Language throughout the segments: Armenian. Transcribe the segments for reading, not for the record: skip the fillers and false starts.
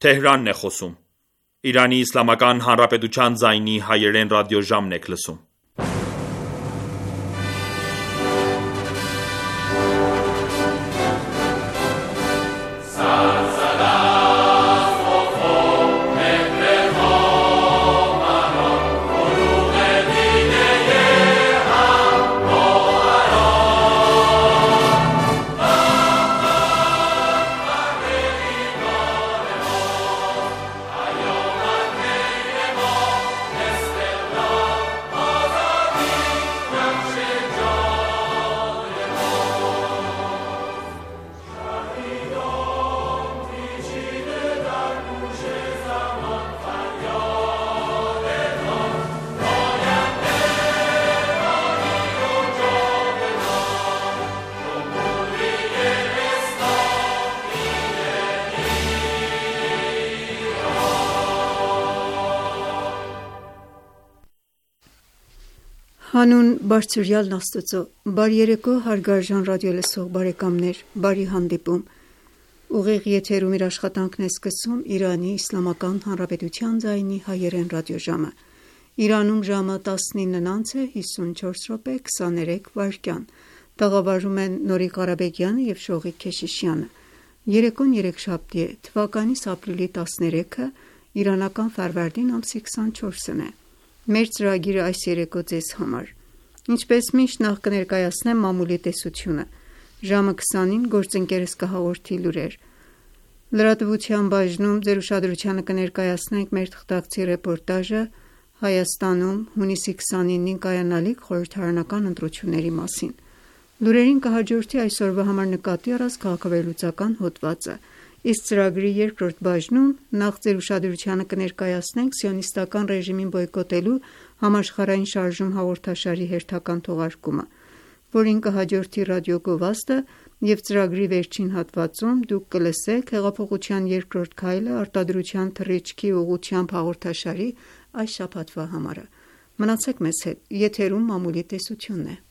Իրանի Իսլամական Հանրապետության ձայնի հայերեն ռադիոժամն եք լսում: Հանուն բարձրյալն Աստծո, բարի երեկո հարգարժան ռադիոլսող բարեկամներ, բարի հանդիպում: Ուղիղ եթերում իր աշխատանքն է սկսում Իրանի Իսլամական Հանրապետության ձայնի հայերեն ռադիոժամը: Իրանում ժամը 19:54:23 տաղավարում են Նորիկ Ղարաբեգյանը և Շողիկ Քեշիշյանը: Երեկոն երեքշաբթի է, թվականիս ապրիլի 13-ը, իրանական ֆարվարդին ամսի 24-ն է: Մեր ծրագիրը այս երեկո ձեզ համար: Ինչպես միշտ նախ կներկայացնեմ մամուլի տեսությունը: Ժամը 20-ին գործընկերս կհաղորդի լուրեր: Լրատվության բաժնում ձեր ուշադրությանը կներկայացնենք մեր թղթակցի ռեպորտաժը Հայաստանում հունիսի 29-ին կայանալիք խորհրդարանական ընտրությունների մասին: Լուրերին կհաջորդի այսօրվա համար նկատի առած քաղաքավերլուծական հոդվածը: Իսկ ծրագրի երկրորդ բաժնում նախ ձեր ուշադրությանը կներկայացնենք Սիոնիստական ռեժիմին բոյկոտելու համաշխարհային շարժում հաղորդաշարի հերթական թողարկումը, որին կհաջորդի ռադիոգովազդը և ծրագրի վերջին հատվածում դուք կլսեք Հեղափոխության երկրորդ քայլը արտադրության թռիչքի ուղղությամբ հաղորդաշարի այս շաբաթվա համարը: Մնացեք մեզ հետ: Եթերում մամուլի տեսությունն է: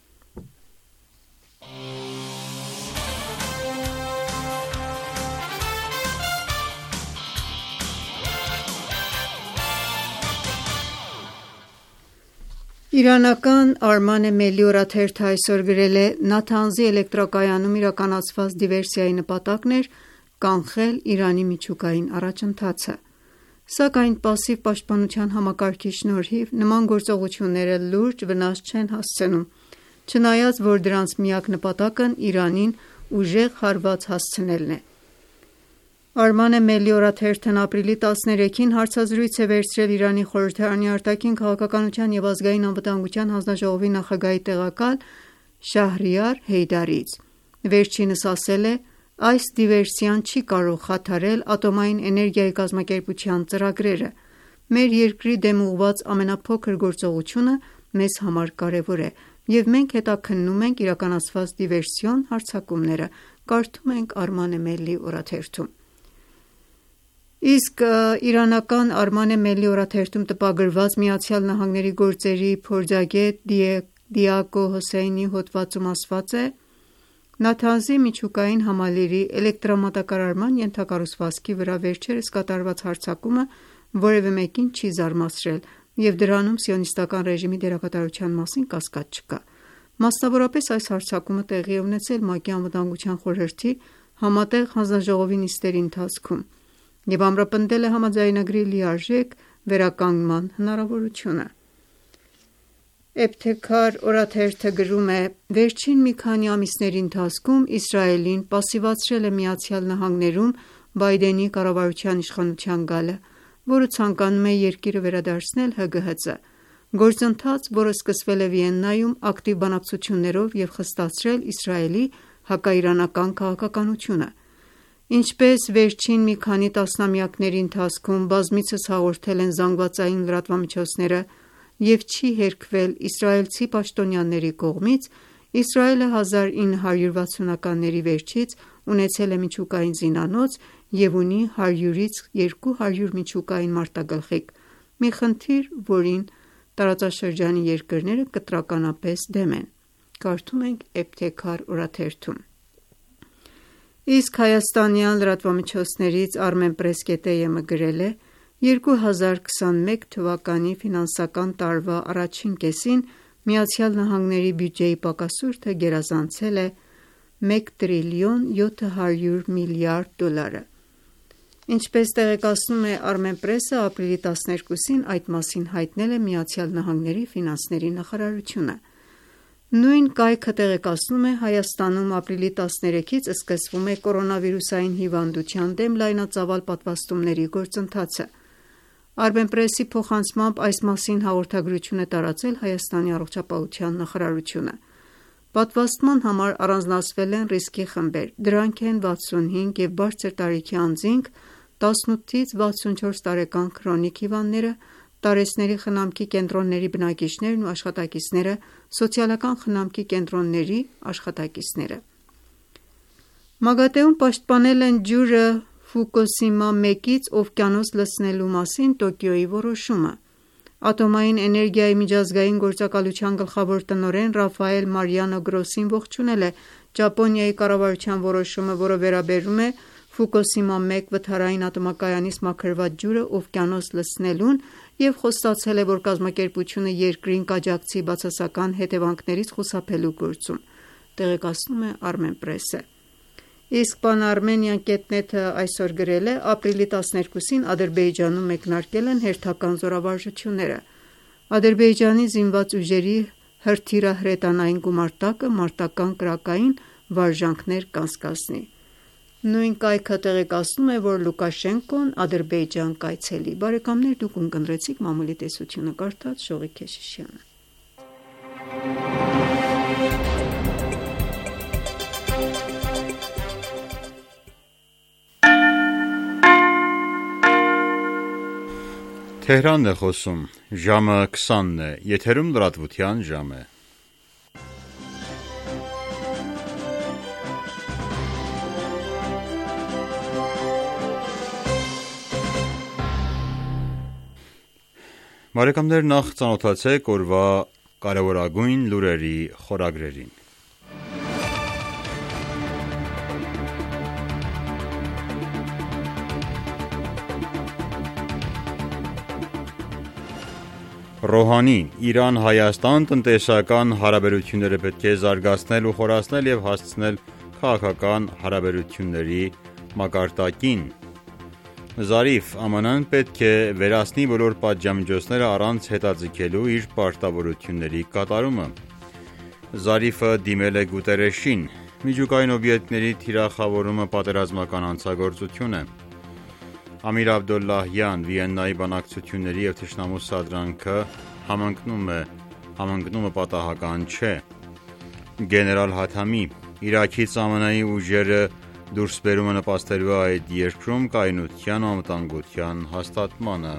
Իրանական Արման Մելլի օրաթերթը այսօր գրել է. «Նաթանզի էլեկտրակայանում իրականացված դիվերսիայի նպատակն էր կանխել Իրանի միջուկային առաջընթացը: Սակայն պասիվ պաշտպանության համակարգի շնորհիվ նման գործողությունները լուրջ վնաս չեն հասցնում, չնայած որ դրանց միակ նպատակն Իրանին ուժեղ հարված հասցնելն է»: Արման Մելլի օրաթերթն ապրիլի 13-ին հարցազրույց է վերցրել Իրանի խորհրդարանի արտաքին քաղաքականության և ազգային անվտանգության հանձնաժողովի նախագահի տեղակալ Շահրիար Հեյդարիից: Վերջինս ասել է. «Այս դիվերսիան չի կարող խաթարել Ատոմային էներգիայի կազմակերպության ծրագրերը: Մեր երկրի դեմ ուղղված ամենափոքր գործողությունը մեզ համար կարևոր է և մենք հետաքննում ենք իրականացված դիվերսիոն հարձակումները»: Կարդում ենք Արման Մելլի օրաթերթում: Իսկ իրանական Արման Մելլի օրաթերթում տպագրված ԱՄՆ-ի գործերի փորձագետ Դիակո Հոսեյնիի հոդվածում ասված է. «Նաթանզի միջուկային համալիրի էլեկտրամատակարարման ենթակառուցվածքի վրա վերջերս կատարված հարձակումը որևէ մեկին չի զարմացրել և դրանում Սիոնիստական ռեժիմի դերակատարության մասին կասկած չկա: Մասնավորապես այս հարձակումը տեղի է ունեցել ՄԱԿ-ի Անվտանգության խորհրդի Համատեղ հանձնաժողովի նիստերի ընթացքում և ամրապնդել է համաձայնագրի լիարժեք վերականգնման հնարավորությունը»: Էբթեքար օրաթերթը գրում է. «Վերջին մի քանի ամիսների ընթացքում Իսրայելին պասիվացրել է ԱՄՆ-ում Բայդենի կառավարության իշխանության գալը, որը ցանկանում է երկիրը վերադարձնել ՀԳՀԾ: Գործընթաց, որը սկսվել է Վիեննայում ակտիվ բանակցություններով և խստացրել Իսրայելի հակաիրանական քաղաքականությունը: Ինչպես վերջին մի քանի տասնամյակների ընթացքում բազմիցս հաղորդել են ԶԼՄ-ները և չի հերքվել իսրայելցի պաշտոնյաների կողմից, Իսրայելը 1960-ականների վերջից ունեցել է միջուկային զինանոց և ունի 100-ից 200 միջուկային մարտագլխիկ: Մի խնդիր, որին տարածաշրջանի երկրները կտրականապես դեմ են»: Կարդում ենք Էբթեքար օրաթերթում: Իսկ հայաստանյան լրատվամիջոցներից Armenpress.am-ը գրել է. 2021 թվականի ֆինանսական տարվա առաջին կեսին ԱՄՆ-ի բյուջեի պակասուրդը գերազանցել է $1 տրիլիոն 700 միլիարդ։ Ինչպես տեղեկացնում է Armenpress-ը, ապրիլի 12-ին այդ մասին հայտնել է ԱՄՆ ֆինանսների նախարարությունը։ Նույն կայքը տեղեկացնում է Հայաստանում ապրիլի 13-ից սկսվում է կորոնավիրուսային հիվանդության դեմ լայնածավալ պատվաստումների գործընթացը։ Armenpress-ի փոխանցմամբ այս մասին հաղորդագրություն է տարածել Հայաստանի առողջապահության նախարարությունը։ Պատվաստման համար առանձնացվել են ռիսկի խմբեր, դրանք են 65 և բարձր տարիքի անձինք, 18-ից 64 տարեկան քրոնիկ հիվանդները, տարեցների խնամքի կենտրոնների բնակիչներն ու աշխատակիցները, սոցիալական խնամքի կենտրոնների աշխատակիցները։ ՄԱԳԱՏԷ-ում պաշտպանել են ջուրը Ֆուկուսիմա 1-ից օվկիանոս լցնելու մասին Տոկիոյի որոշումը։ Ատոմային էներգիայի միջազգային գործակալության գլխավոր տնօրեն Ռաֆայել Մարիանո Գրոսին ողջունել է Ճապոնիայի կառավարության որոշումը, որը վերաբերում է Ֆուկուսիմա 1 վթարային ատոմակայանից մաքրված ջուրը օվկիանոս լցնելուն և խոստացել է, որ կազմակերպությունը երկրին կաջակցի բացասական հետևանքներից խուսափելու գործում, տեղեկացնում է Armenpress-ը։ Իսկ Pan-Armenian.net-ը այսօր գրել է. ապրիլի 12-ին Ադրբեջանում մեկնարկել են հերթական զորավարժությունները։ Ադրբեջանի զինված ուժերի հրթիռահրետանային գումարտակը մարտական կրակային վարժանքներ կանցկացնի։ Նույն կայքը տեղեկացնում է, որ Լուկաշենկոն Ադրբեջան կայցելի։ Բարեկամներ, դուք ունկնդրեցիք մամուլի տեսությունը կարդաց Շողիկ Քեշիշյանը։ Թեհրանն է խոսում, ժամը 20-ն է, եթերում լրատվության ժամ է։ Բարեկամներ, նախ ծանոթացեք օրվա կարևորագույն լուրերի խորագրերին։ Ռոհանի. Իրան-Հայաստան տնտեսական հարաբերությունները պետք է զարգացնել ու խորացնել և հասցնել քաղաքական հարաբերությունների մակարդակին։ Զարիֆ. ԱՄՆ-ն պետք է վերացնի բոլոր պատժամիջոցները առանց հետաձգելու իր պարտավորությունների կատարումը։ Զարիֆը դիմել է Գուտերեշին. Միջուկային օբյեկտների թիրախավորումը պատերազմական անցագործություն է։ Ամիր Աբդոլլահյան. Վիեննայի բանակցությունների և թշնամու սադրանքը համընկնումը պատահական չէ։ Գեներալ Հաթամի. Իրաքից ԱՄՆ-ի ուժերը դուրսբերումը նպաստելու է այդ երկրում կայունության ու անվտանգության հաստատմանը։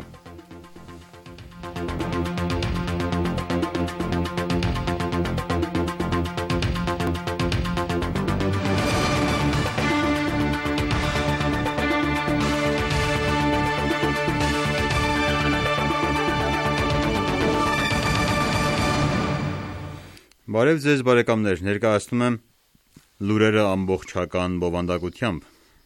Բարև ձեզ բարեկամներ, ներկայացնում եմ լուրերը ամբողջական բովանդակությամբ։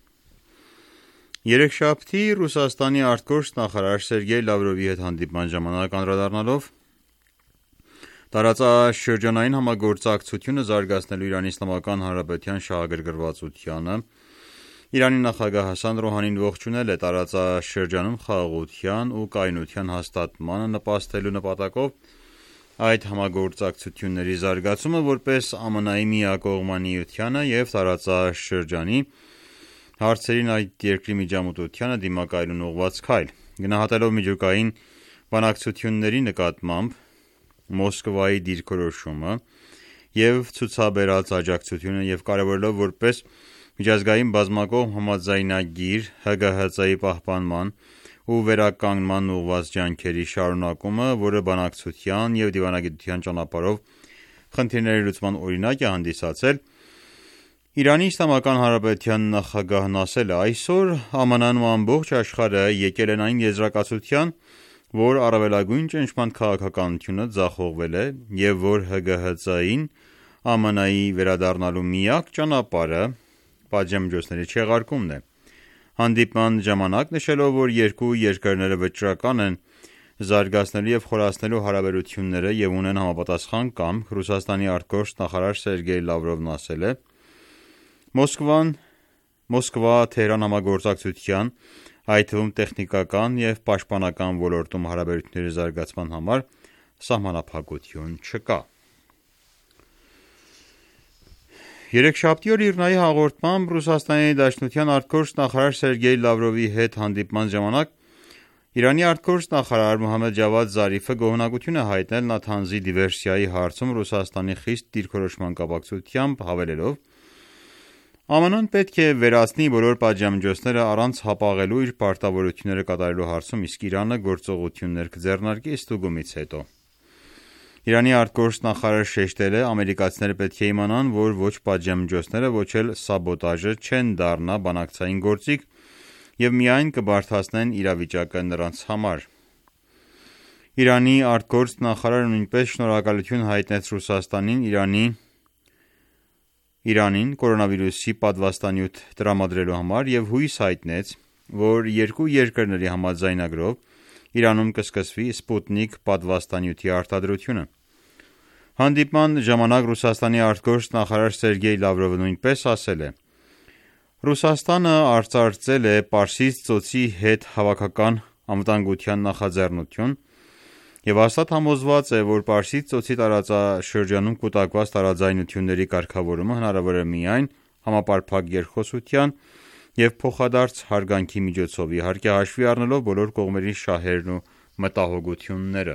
Երեքշաբթի Ռուսաստանի արտգործնախարար նախարար Սերգեյ Լավրովի հետ հանդիպման ժամանակ անդրադառնալով տարածաշրջանային համագործակցությունը զարգացնելու Իրանի Իսլամական Հանրապետության շահագրգռվածությանը, Իրանի նախագահ Հասան Ռոհանին ողջունել է տարածաշրջանում խաղաղության ու կայունության հաստատմանը նպաստելու նպատակով այդ համագործակցությունների զարգացումը որպես ԱՄՆ-ի միակողմանիությանը և տարածաշրջանի հարցերին այդ երկրի միջամտությանը դիմակայելուն ուղղված քայլ։ Գնահատելով միջուկային բանակցությունների նկատմամբ Մոսկվայի դիրքորոշումը և ցուցաբերած աջակցությունը և կարևորելով որպես միջազգային բազմակողմ համաձայնագիր ՀԳՀԾ-ի պահպանման ու վերականգնման ուղղված ջանքերի շարունակումը, որը բանակցության և դիվանագիտության ճանապարհով խնդիրների լուծման օրինակ է հանդիսացել, Իրանի Իսլամական Հանրապետության նախագահն ասել է. այսօր ԱՄՆ-ն ու ամբողջ աշխարհը եկել են այն եզրակացության, որ առավելագույն ճնշման քաղաքականությունը ձախողվել է և որ ՀԳՀԾ-ին ԱՄՆ-ի վերադառնալու միակ ճանապարհը պատժամիջոցների չեղարկումն է։ Հանդիպման ժամանակ նշելով, որ երկու երկրները վճռական են զարգացնելու և խորացնելու հարաբերությունները և ունեն համապատասխան կամք, Ռուսաստանի ԱԳ նախարար Սերգեյ Լավրովն ասել է. Մոսկվա-Թեհրան համագործակցության, այդ թվում տեխնիկական և պաշտպանական ոլորտում հարաբերությունների զարգացման համար սահմանափակություն չկա։ Երեքշաբթի օր ԻՌՆԱ-ի հաղորդմամբ Ռուսաստանի Դաշնության ԱԳ նախարար Սերգեյ Լավրովի հետ հանդիպման ժամանակ Իրանի ԱԳ նախարար Մոհամմեդ Ջավադ Զարիֆը գոհունակություն է հայտնել Նաթանզի դիվերսիայի հարցում Ռուսաստանի խիստ դիրքորոշման կապակցությամբ, հավելելով. ԱՄՆ-ն պետք է վերացնի բոլոր պատժամիջոցները առանց հապաղելու իր պարտավորությունները կատարելու հարցում, իսկ Իրանը գործողություններ կձեռնարկի ստուգումից հետո։ Իրանի ԱԳ նախարարը շեշտել է. ամերիկացիները պետք է իմանան, որ ոչ պատժամիջոցները, ոչ էլ սաբոտաժը չեն դառնա բանակցային գործիք և միայն կբարդացնեն իրավիճակը նրանց համար։ Իրանի ԱԳ նախարարը նույնպես շնորհակալություն հայտնեց Ռուսաստանին Իրանին կորոնավիրուսի պատվաստանյութ տրամադրելու համար և հույս հայտնեց, որ երկու երկրների համաձայնագրով Իրանում կսկսվի Սպուտնիկ պատվաստանյութի արտադրությունը։ Հանդիպման ժամանակ Ռուսաստանի ԱԳ նախարար Սերգեյ Լավրովը նույնպես ասել է. Ռուսաստանը արծարծել է Պարսից ծոցի հետ հավաքական անվտանգության նախաձեռնություն և հաստատ համոզված է, որ Պարսից ծոցի տարածաշրջանում կուտակված տարաձայնությունների կարգավորումը հնարավոր է միայն համապարփակ երկխոսության և փոխադարձ հարգանքի միջոցով, իհարկե հաշվի առնելով բոլոր կողմերի շահերն ու մտահոգությունները։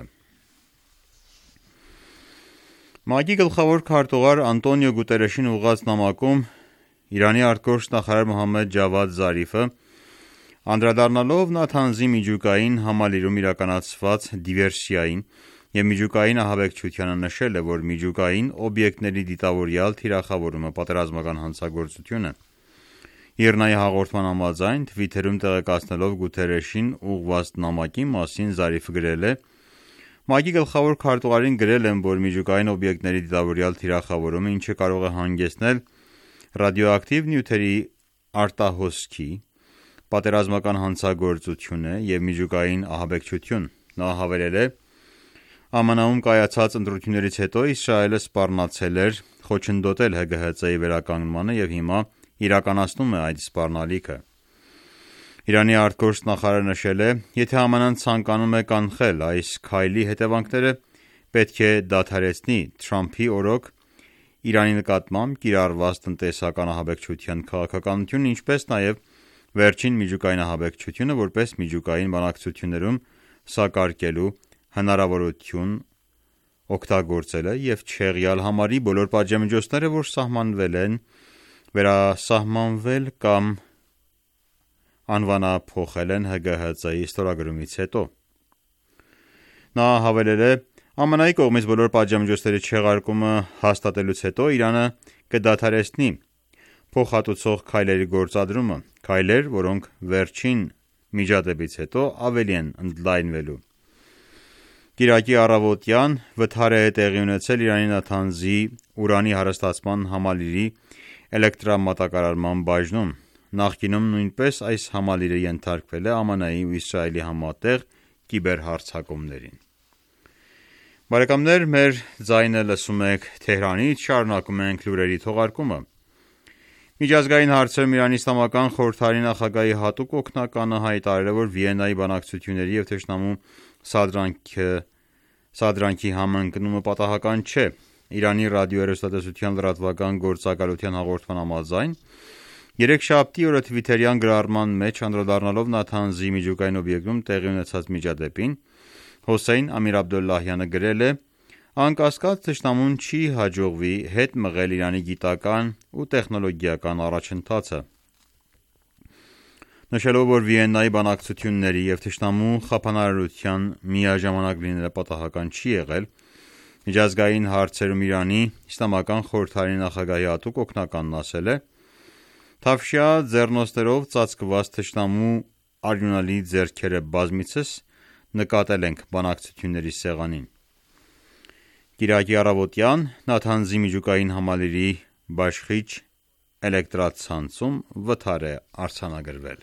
ՄԱԿ-ի գլխավոր քարտուղար Անտոնիո Գուտերեշին ուղղված նամակում Իրանի ԱԳ նախարար Մոհամմեդ Ջավադ Զարիֆը անդրադառնալով Նաթանզի միջուկային համալիրում իրականացված դիվերսիային և միջուկային ահաբեկչությանը նշել է, որ միջուկային օբյեկտների դիտավորյալ թիրախավորումը պատերազմական հանցագործություն է։ ԻՌՆԱ-ի հաղորդման համաձայն Twitter-ում տեղեկացնելով Գուտերեշին ուղղված նամակի մասին Զարիֆը գրել է. ՄԱԿ-ի գլխավոր քարտուղարին գրել եմ, որ միջուկային օբյեկտների դիտավորյալ թիրախավորումը, ինչը կարող է հանգեցնել ռադիոակտիվ նյութերի արտահոսքի, պատերազմական հանցագործություն է և միջուկային ահաբեկչություն։ Նա հավելել է. ԱՄՆ-ում կայացած ընտրություններից հետո Իսրայելը սպառնացել էր խոչընդոտել ՀԳՀԾ-ի վերականգնմանը և հիմա իրականացնում է այդ սպառնալիքը։ Իրանի ԱԳ նախարարը նշել է. եթե ԱՄՆ-ն ցանկանում է կանխել այս քայլի հետևանքները, պետք է դադարեցնի Թրամփի օրոք Իրանի նկատմամբ կիրառված տնտեսական ահաբեկչության քաղաքականությունն, ինչպես նաև վերջին միջուկային ահաբեկչությունը որպես միջուկային բանակցություններում սակարկելու հնարավորություն օգտագործելը և չեղյալ համարի բոլոր պատժամիջոցները, որ սահմանվել են, վերասահմանվել կամ անվանափոխել են ՀԳՀԾ-ի ստորագրումից հետո։ Նա հավելել է. ԱՄՆ-ի կողմից բոլոր պատժամիջոցների չեղարկումը հաստատելուց հետո Իրանը կդադարեցնի փոխհատուցող քայլերի գործադրումը, քայլեր, որոնք վերջին միջադեպից հետո ավելի են ընդլայնվելու։ Կիրակի առավոտյան վթար է տեղի ունեցել Իրանի Նաթանզի ուրանի հարստացման համալիրի էլեկտրամատակարարման բաժնում։ Նախկինում նույնպես այս համալիրը ենթարկվել է ԱՄՆ-ի ու Իսրայելի համատեղ կիբերհարձակումներին։ Բարեկամներ, մեր ձայնը լսում եք Թեհրանից, շարունակում ենք լուրերի թողարկումը։ Միջազգային հարցերում Իրանի Իսլամական Խորհրդարանի նախագահի հատուկ օգնականը հայտարարել է, որ Վիեննայի բանակցությունների և թշնամու սադրանքի համընկնումը պատահական չէ։ Իրանի ռադիոհեռուստատեսության լրատվական գործակալության հաղորդման համաձայն երեքշաբթի օրը թվիթերյան գրառման մեջ անդրադառնալով Նաթանզի միջուկային օբյեկտում տեղի ունեցած միջադեպին, Հոսեյն Ամիր Աբդոլլահյանը գրել է. անկասկած թշնամուն չի հաջողվի հետ մղել Իրանի գիտական ու տեխնոլոգիական առաջընթացը։ Նշելով, որ Վիեննայի բանակցությունների և թշնամու խափանարարության միաժամանակ լինելը պատահական չի եղել, միջազգային հարցերում Իրանի Իսլամական Խորհրդարանի նախագահի հատուկ օգնականն ասել է. «Թավշյա ձեռնոցներով ծածկված թշնամու արյունալի ձեռքերը բազմիցս նկատել ենք բանակցությունների սեղանին»։ Կիրակի առավոտյան Նաթանզի միջուկային համալիրի բաշխիչ էլեկտրացանցում վթար է արձանագրվել։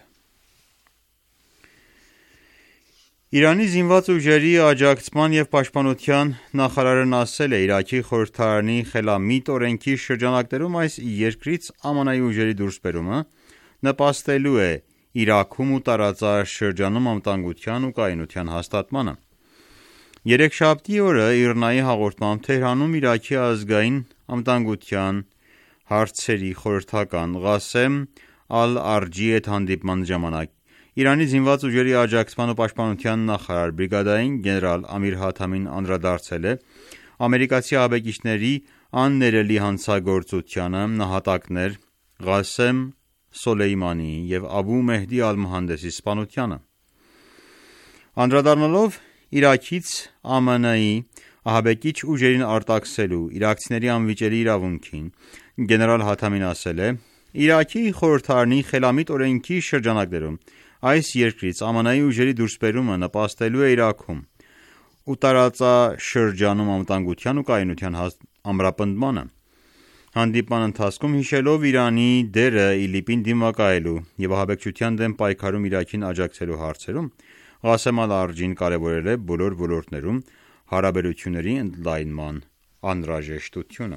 Իրանի զինված ուժերի աջակցման և պաշտպանության նախարարն ասել է. Իրաքի խորհրդարանի խելամիտ օրենքի շրջանակներում այս երկրից ԱՄՆ-ի ուժերի դուրսբերումը նպաստելու է Իրաքում ու տարածաշրջանում անվտանգության ու կայունության հաստատմանը։ Երեքշաբթի օրը ԻՌՆԱ-ի հաղորդմամբ Թեհրանում Իրաքի ազգային անվտանգության հարցերի խորհրդական Ղասեմ Ալ-Արջիի հետ հանդիպման ժամանակ Իրանի զինված ուժերի աջակցման ու պաշտպանության նախարար բրիգադային գեներալ Ամիր Հաթամին անդրադարձել է ամերիկացի ահաբեկիչների աններելի հանցագործությանը, նահատակներ Ղասեմ Սոլեյմանիի և Աբու Մեհդի Ալ-Մուհանդեսի սպանությանը։ Անդրադառնալով Իրաքից ԱՄՆ-ի ահաբեկիչ ուժերին արտաքսելու իրաքցիների անվիճելի իրավունքին, գեներալ Հաթամին ասել է. Իրաքի խորհրդարանի խելամիտ օրենքի շրջանակներում այս երկրից ԱՄՆ-ի ուժերի դուրսբերումը նպաստելու է Իրաքում ու տարածաշրջանում անվտանգության ու կայունության ամրապնդմանը։ Հանդիպման ընթացքում հիշելով Իրանի դերը ԻԼԻՊ-ին դիմակայելու և ահաբեկչության դեմ պայքարում Իրաքին աջակցելու հարցերում, Ղասեմ Ալ-Արջին կարևորել է բոլոր ոլորտներում հարաբերությունների ընդլայնման անհրաժեշտությունը։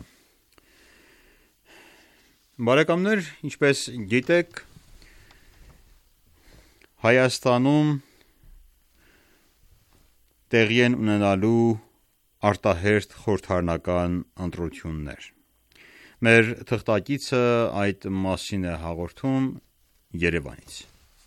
Բարեկամներ, ինչպես գիտեք, Հայաստանում տեղի են ունենալու արտահերթ խորհրդարանական ընտրություններ։ Մեր թղթակիցը այդ մասին է հաղորդում Երևանից։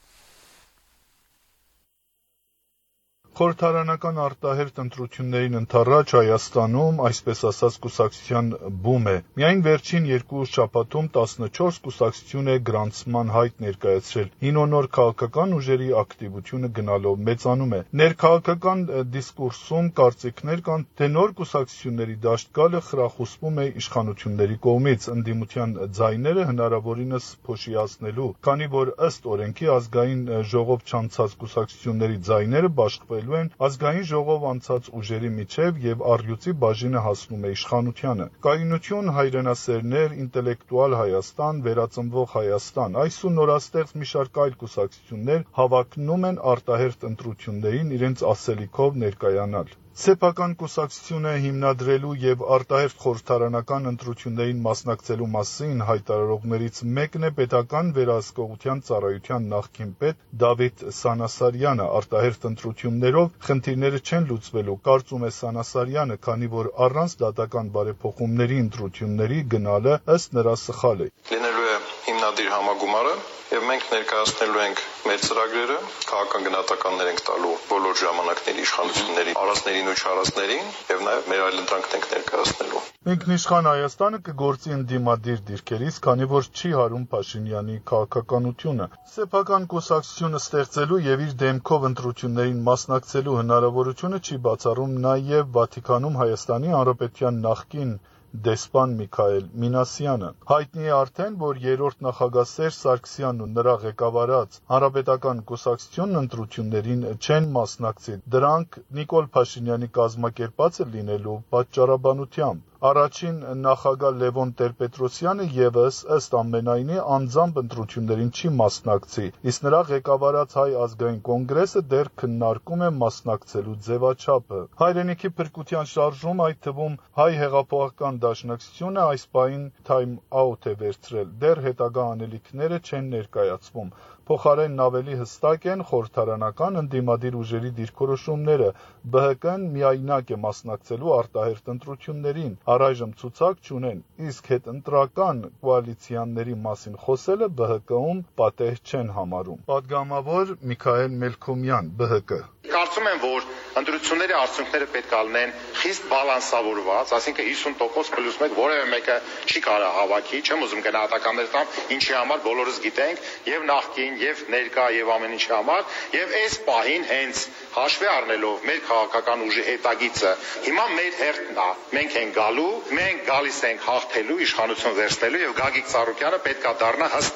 Խորհրդարանական արտահերթ ընտրություններին ընդառաջ Հայաստանում, այսպես ասած, կուսակցության բում է։ Միայն վերջին 2 շաբաթում 14 կուսակցություն է գրանցման հայտ ներկայացրել։ Հինոնոր քաղաքական ուժերի ակտիվությունը գնալով մեծանում է։ Ներքաղաքական դիսկուրսում կարծիքներ կան, թե նոր կուսակցությունների դաշտ գալը խրախուսվում է իշխանությունների կողմից ընդդիմության ձայները հնարավորինս փոշիացնելու, քանի որ ըստ օրենքի ազգային ժողով չանցած կուսակցությունների ձայները բաշխվելու են ազգային ժողով անցած ուժերի միջև և առյուծի բաժինը հասնում է իշխանությանը։ Կայունություն, հայրենասերներ, ինտելեկտուալ Հայաստան, վերածնվող Հայաստան, այս ու նորաստեղծ մի շարք այլ կուսակցություններ հավակնում են արտահերթ ընտրություններին իրենց ասելիքով ներկայանալ։ Սեփական կուսակցությունը հիմնադրելու և արտահերթ խորհրդարանական ընտրություններին մասնակցելու մասին հայտարարողներից մեկն է պետական վերահսկողության ծառայության նախկին պետ Դավիթ Սանասարյանը։ Արտահերթ ընտրություններով խնդիրները չեն լուծվելու, կարծում է Սանասարյանը, քանի որ առանց դատական բարեփոխումների ընտրությունների գնալը ըստ նրա սխալ է։ Լինելու է հիմնադիր համագումարը և մենք ներկայացնելու ենք մեր ծրագրերը, քաղաքական գնահատականներ ենք տալու բոլոր ժամանակների իշխանությունների արածներին ու չարածներին և նաև մեր այլընտրանքն ենք ներկայացնելու։ Ինքնիշխան Հայաստանը կգործի ընդդիմադիր դիրքերից, քանի որ չի հարում Փաշինյանի քաղաքականությունը։ Սեփական կուսակցությունը ստեղծելու և իր դեմքով ընտրություններին մասնակցելու հնարավորությունը չի բացառում նաև Վատիկանում Հայաստանի Հանրապետության նախկին դեսպան Միքայել Մինասյանը։ Հայտնի է արդեն, որ երրորդ նախագահ Սերժ Սարգսյանն ու նրա ղեկավարած Հանրապետական կուսակցությունն ընտրություններին չեն մասնակցի։ Դրանք Նիկոլ Փաշինյանի կազմակերպածը լինելու պատճառաբանությամբ։ Առաջին նախագահ Լևոն Տեր-Պետրոսյանը ևս ըստ ամենայնի անձամբ ընտրություններին չի մասնակցի, իսկ նրա ղեկավարած Հայ ազգային կոնգրեսը դեռ քննարկում է մասնակցելու ձևաչափը։ Հայրենիքի փրկության շարժում, այդ թվում Հայ հեղափոխական դաշնակցությունը այս պահին time out է վերցրել, դեռ հետագա անելիքները չեն ներկայացվում։ Փոխարենն ավելի հստակ են խորհրդարանական ընդդիմադիր ուժերի դիրքորոշումները։ ԲՀԿ-ն միայնակ է մասնակցելու արտահերթ ընտրություններին, առայժմ ցուցակ չունեն, իսկ հետընտրական կոալիցիաների մասին խոսելը ԲՀԿ-ում պատեհ չեն համարում։ Պատգամավոր Միքայել Մելքոմյան, ԲՀԿ։ Կարծում եմ, որ ընտրությունների արդյունքները պետք է լինեն խիստ բալանսավորված, այսինքն 50% պլյուս 1 որևէ մեկը չի կարող հավաքի, չեմ ուզում գնահատականներ տամ, ինչի համար բոլորս գիտենք, եւ նախկին, եւ ներկա, եւ ամեն ինչի համար, եւ այս պահին հենց հաշվի առնելով մեր քաղաքական ուժի հետագիծը, հիմա մեր հերթն է, մենք ենք գալու, մենք գալիս ենք հաղթելու, իշխանություն վերցնելու եւ Գագիկ Ծառուկյանը պետք է դառնա հստակ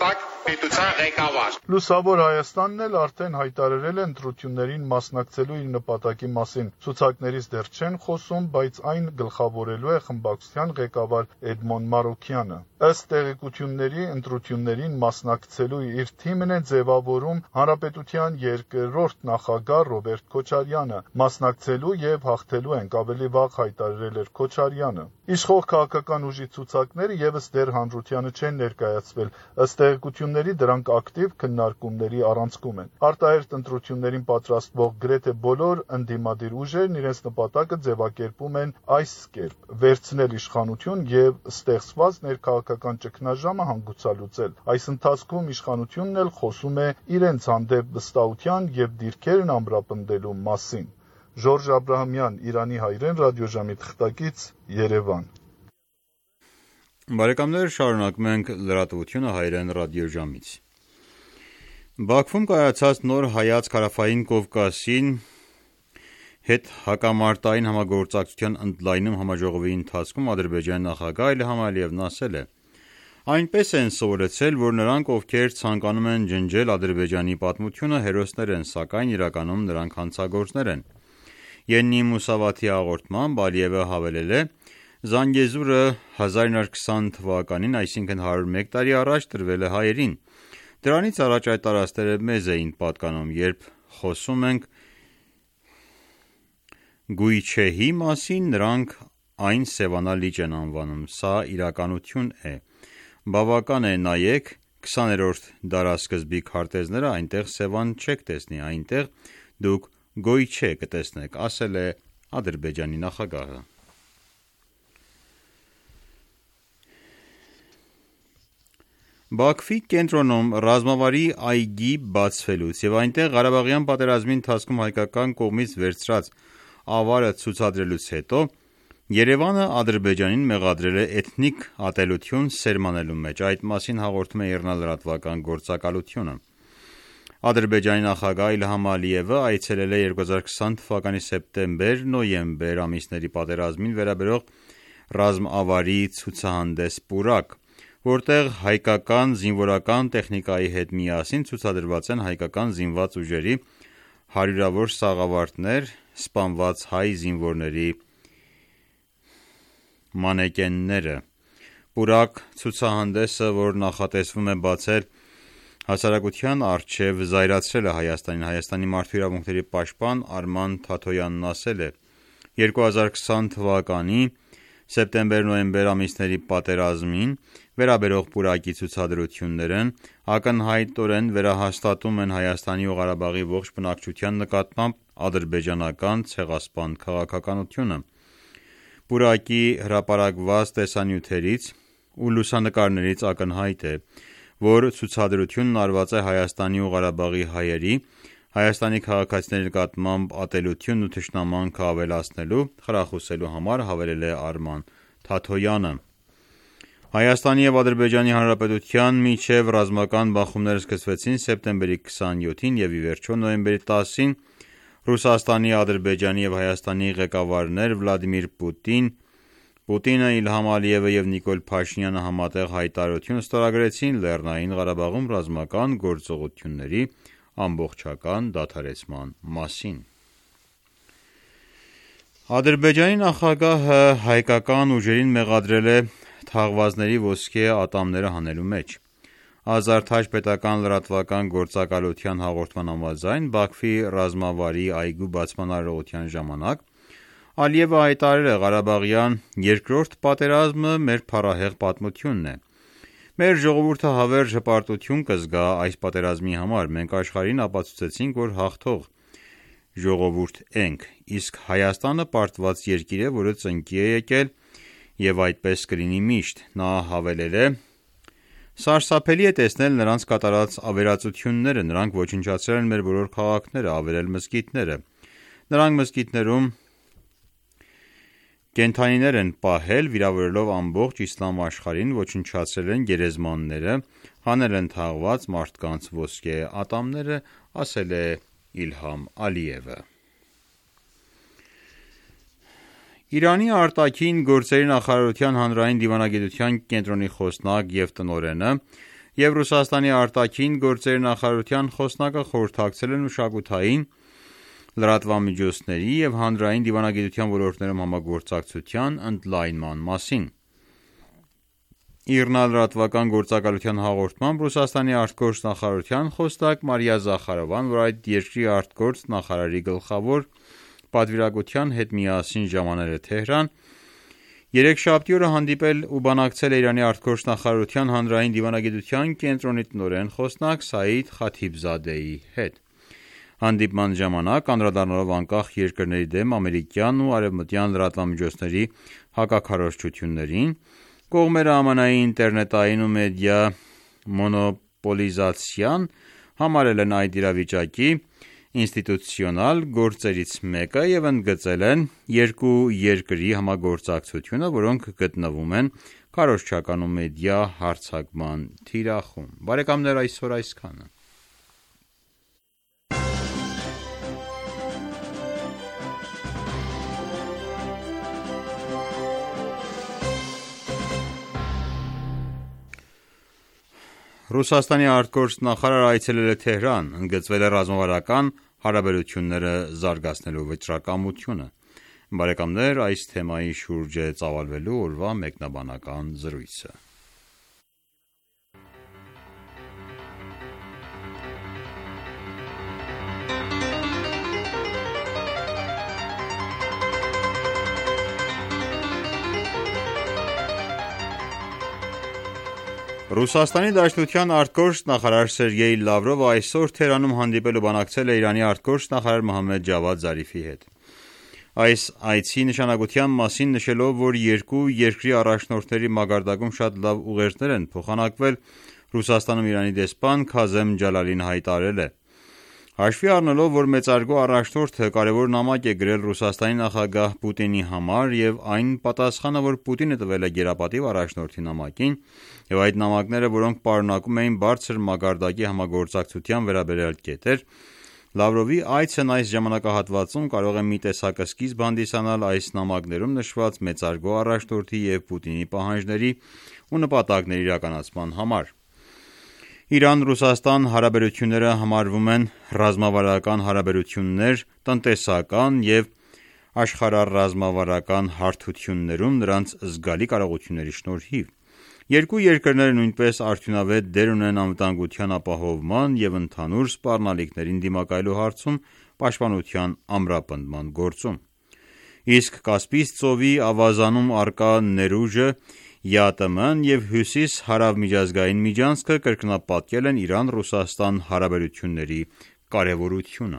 պետության ղեկավար։ Լուսավոր Հայաստանն էլ արդեն հայտարարել է ընտրություններին մասնակցելու իր նպատակի մասին։ Ցուցակներից դեռ չեն խոսում, բայց այն գլխավորելու է խմբակցության ղեկավար Էդմոն Մարոկյանը։ Ըստ տեղեկությունների, ընտրություններին մասնակցելու իր թիմն է ձևավորում Հանրապետության երկրորդ նախագահ Ռոբերտ Քոչարյանը։ Մասնակցելու եւ հաղթելու ենք, ավելի վաղ հայտարարել էր Քոչարյանը։ Իշխող քաղաքական ուժի ցուցակները եւս դեռ հանրությանը չեն ներկայացվել։ Ըստ տեղեկությունների, դրանք ակտիվ քննարկումների առանցքում են։ Արտահերթ ընտրություններին պատրաստվող գրեթե բոլոր ընդդիմադիր ուժերն իրենց նպատակը ձևակերպում են այս կերպ՝ վերցնել իշխանություն եւ ստեղծված ներքաղաքական ճգնաժամը հանգուցալուծել։ Այս ընթացքում իշխանությունն էլ խոսում է իրենց հանդեպ վստահության եւ դիրքերն ամրապնդելու մասին։ Ժորժ Աբրահամյան, Իրանի հայրեն, ռադիոժամի թղթակից, Երևան։ Բարեկամներ, շարունակում ենք լրատվությունը հայրեն ռադիոժամից։ Բաքվում կայացած նոր հայացք Հարավային Կովկասին հետ հակամարտային համագործակցության ընդլայնում համաժողովի ընթացքում Ադրբեջանի նախագահ Իլհամ Ալիևն ասել է. «Այնպես են սովորեցրել, որ նրանք, ովքեր ցանկանում են ջնջել Ադրբեջանի պատմությունը, հերոսներ են, սակայն իրականում նրանք հանցագործներ են»։ Եննի Մուսավաթի հաղորդմամբ Ալիևը հավելել է. «Զանգեզուրը 1920 թվականին, այսինքն 101 տարի առաջ տրվել է հայերին։ Դրանից առաջ այդ տարածքները մեզ էին պատկանում, երբ խոսում ենք Գույչեհի մասին, նրանք այն Սևանա լիճ են անվանում, սա իրականություն է։ Բավական է նայեք 20-րդ դարասկզբի քարտեզները, այնտեղ Սևան չեք տեսնի, այնտեղ դուք Գոյչե կտեսնեք», ասել է Ադրբեջանի նախագահը։ Բաքվի կենտրոնում ռազմավարի այգի բացվելուց եւ այնտեղ Ղարաբաղյան պատերազմի ընթացքում հայկական կողմից վերցրած ավարը ցուցադրելուց հետո Երևանը Ադրբեջանին մեղադրել է էթնիկ ատելություն սերմանելու մեջ։ Այդ մասին հաղորդում է իռնալրատվական գործակալությունը։ Ադրբեջանի նախագահ Իլհամ Ալիևը այցելել է 2020 թվականի սեպտեմբեր-նոյեմբեր ամիսների պատերազմին վերաբերող ռազմավարի ցուցահանդես պուրակ, որտեղ հայկական զինվորական տեխնիկայի հետ միասին ցուցադրված են հայկական զինված ուժերի հարյուրավոր սաղավարտներ, սպանված հայ զինվորների մանեկենները։ Պուրակ ցուցահանդեսը, որ նախատեսվում է բացել հասարակության առջև, զայրացրել է Հայաստանին։ Հայաստանի մարդու իրավունքների պաշտպան Արման Թաթոյանն ասել է. 2020 թվականի սեպտեմբեր-նոյեմբեր ամիսների պատերազմին վերաբերող պուրակի ցուցադրություններն ակնհայտորեն վերահաստատում են Հայաստանի ու Ղարաբաղի ողջ բնակչության նկատմամբ ադրբեջանական ցեղասպան քաղաքականությունը։ Պուրակի հրապարակված տեսանյութերից ու լուսանկարներից ակնհայտ է, որ ցուցադրությունն արված է Հայաստանի ու Ղարաբաղի հայերի, Հայաստանի քաղաքացիների նկատմամբ ատելությունն ու թշնամանքը ավելացնելու, խրախուսելու համար, հավելել է Արման Թաթոյանը։ Հայաստանի և Ադրբեջանի Հանրապետության միջև ռազմական բախումներ սկսվեցին սեպտեմբերի 27-ին և ի վերջո նոյեմբերի 10-ին Ռուսաստանի, Ադրբեջանի և Հայաստանի ղեկավարներ Վլադիմիր Պուտինը, Իլհամ Ալիևը և Նիկոլ Փաշինյանը համատեղ հայտարարություն ստորագրեցին Լեռնային Ղարաբաղում ռազմական գործողությունների ամբողջական դադարեցման մասին։ Ադրբեջանի նախագահը հայկական ուժերին մեղադրել է թաղվածների ոսկե ատամները հանելու մեջ։ Ազարթաջ պետական լրատվական գործակալության հաղորդման համաձայն Բաքվի ռազմավարի այգու բացման արարողության ժամանակ Ալիևը հայտարարել է. «Ղարաբաղյան երկրորդ պատերազմը մեր փառահեղ պատմությունն է։ Մեր ժողովուրդը հավերժ հպարտություն կզգա այս պատերազմի համար։ Մենք աշխարհին ապացուցեցինք, որ հաղթող ժողովուրդ ենք, իսկ Հայաստանը պարտված երկիր է, որը ծնկի է եկել և այդպես կլինի միշտ»։ Նա հավելել է. «Սարսափելի է տեսնել նրանց կատարած ավերածությունները, նրանք ոչնչացրել են մեր բոլոր քաղաքները, ավերել մզկիթները։ Նրանք մզկիթներում կենդանիներ են պահել, վիրավորելով ամբողջ իսլամ աշխարհին, ոչնչացրել են գերեզմանները, հանել են թաղված մարդկանց ոսկե ատամները», ասել է Իլհամ Ալիևը։ Իրանի արտաքին գործերի նախարարության հանրային դիվանագիտության կենտրոնի խոսնակ և տնօրենը և Ռուսաստանի արտաքին գործերի նախարարության խոսնակը խորհրդակցել են մշակութային, լրատվամիջոցների և հանրային դիվանագիտության ոլորտներում համագործակցության ընդլայնման մասին։ ԻՌՆԱ լրատվական գործակալության հաղորդմամբ Ռուսաստանի արտգործ նախարարության խոսնակ Մարիա Զախարովան, որ այդ երկրի արտգործ նախարարի գլխավոր պատվիրակության հետ միասին ժամանել է Թեհրան, երեքշաբթի օրը հանդիպել ու բանակցել է Իրանի արտգործ նախարարության հանրային դիվանագիտության կենտրոնի տնօրեն խոսնակ Սաիդ Խաթիբզադեի հետ։ Հանդիպման ժամանակ, անդրադառնալով անկախ երկրների դեմ ամերիկյան ու արևմտյան լրատվամիջոցների հակաքարոզչություններին, կողմերը ԱՄՆ-ի ինտերնետային ու մեդիա մոնոպոլիզացիան համարել են այդ իրավիճակի ինստիտուցիոնալ գործերից մեկը և ընդգծել են երկու երկրի համագործակցությունը, որոնք գտնվում են քարոզչական ու մեդիա հարձակման թիրախում։ Բարեկամներ, այսօր այսքանը։ Ռուսաստանի արտգործ նախարարը այցելել է Թեհրան, ընդգծվել է ռազմավարական հարաբերությունները զարգացնելու վճռակամությունը։ Բարեկամներ, այս թեմայի շուրջ է ծավալվելու օրվա մեկնաբանական զրույցը։ Ռուսաստանի Դաշնության արտգործ նախարար Սերգեյ Լավրովը այսօր Թեհրանում հանդիպել ու բանակցել է Իրանի արտգործ նախարար Մոհամմեդ Ջավադ Զարիֆի հետ։ Այս այցի նշանակության մասին նշելով, որ երկու երկրի առաջնորդների մակարդակում շատ լավ ուղերձներ են փոխանակվել, Ռուսաստանում Իրանի դեսպան Քազեմ Ջալալին հայտարարել է. Հաշվի առնելով, որ մեծարգո առաջնորդը կարևոր նամակ է գրել Ռուսաստանի նախագահ Պուտինի համար և այն պատասխանը, որ Պուտինը տվել է գերապատիվ առաջնորդի նամակին, և այդ նամակները, որոնք պարունակում էին բարձր մակարդակի համագործակցության վերաբերյալ կետեր, Լավրովի այցն այս ժամանակահատվածում կարող է մի տեսակսկիզբ հանդիսանալ այս նամակներում նշված մեծարգո առաջնորդի և Պուտինի պահանջների ու նպատակների իրականացման համար։ Իրան-Ռուսաստան հարաբերությունները համարվում են ռազմավարական հարաբերություններ, տնտեսական և աշխարհառազմավարական հարթություններում նրանց զգալի կարողությունների շնորհիվ։ Երկու երկրները նույնպես արդյունավետ դեր ունեն անվտանգության ապահովման և ընդհանուր սպառնալիքներին դիմակայելու հարցում պաշտպանության ամրապնդման գործում։ Իսկ Կասպից ծովի ավազանում առկա ներուժը, ԵԱՏՄ-ն և Հյուսիս-Հարավ միջազգային միջանցքը կրկնապատկել են Իրան-Ռուսաստան հարաբերությունների կարևորությունը։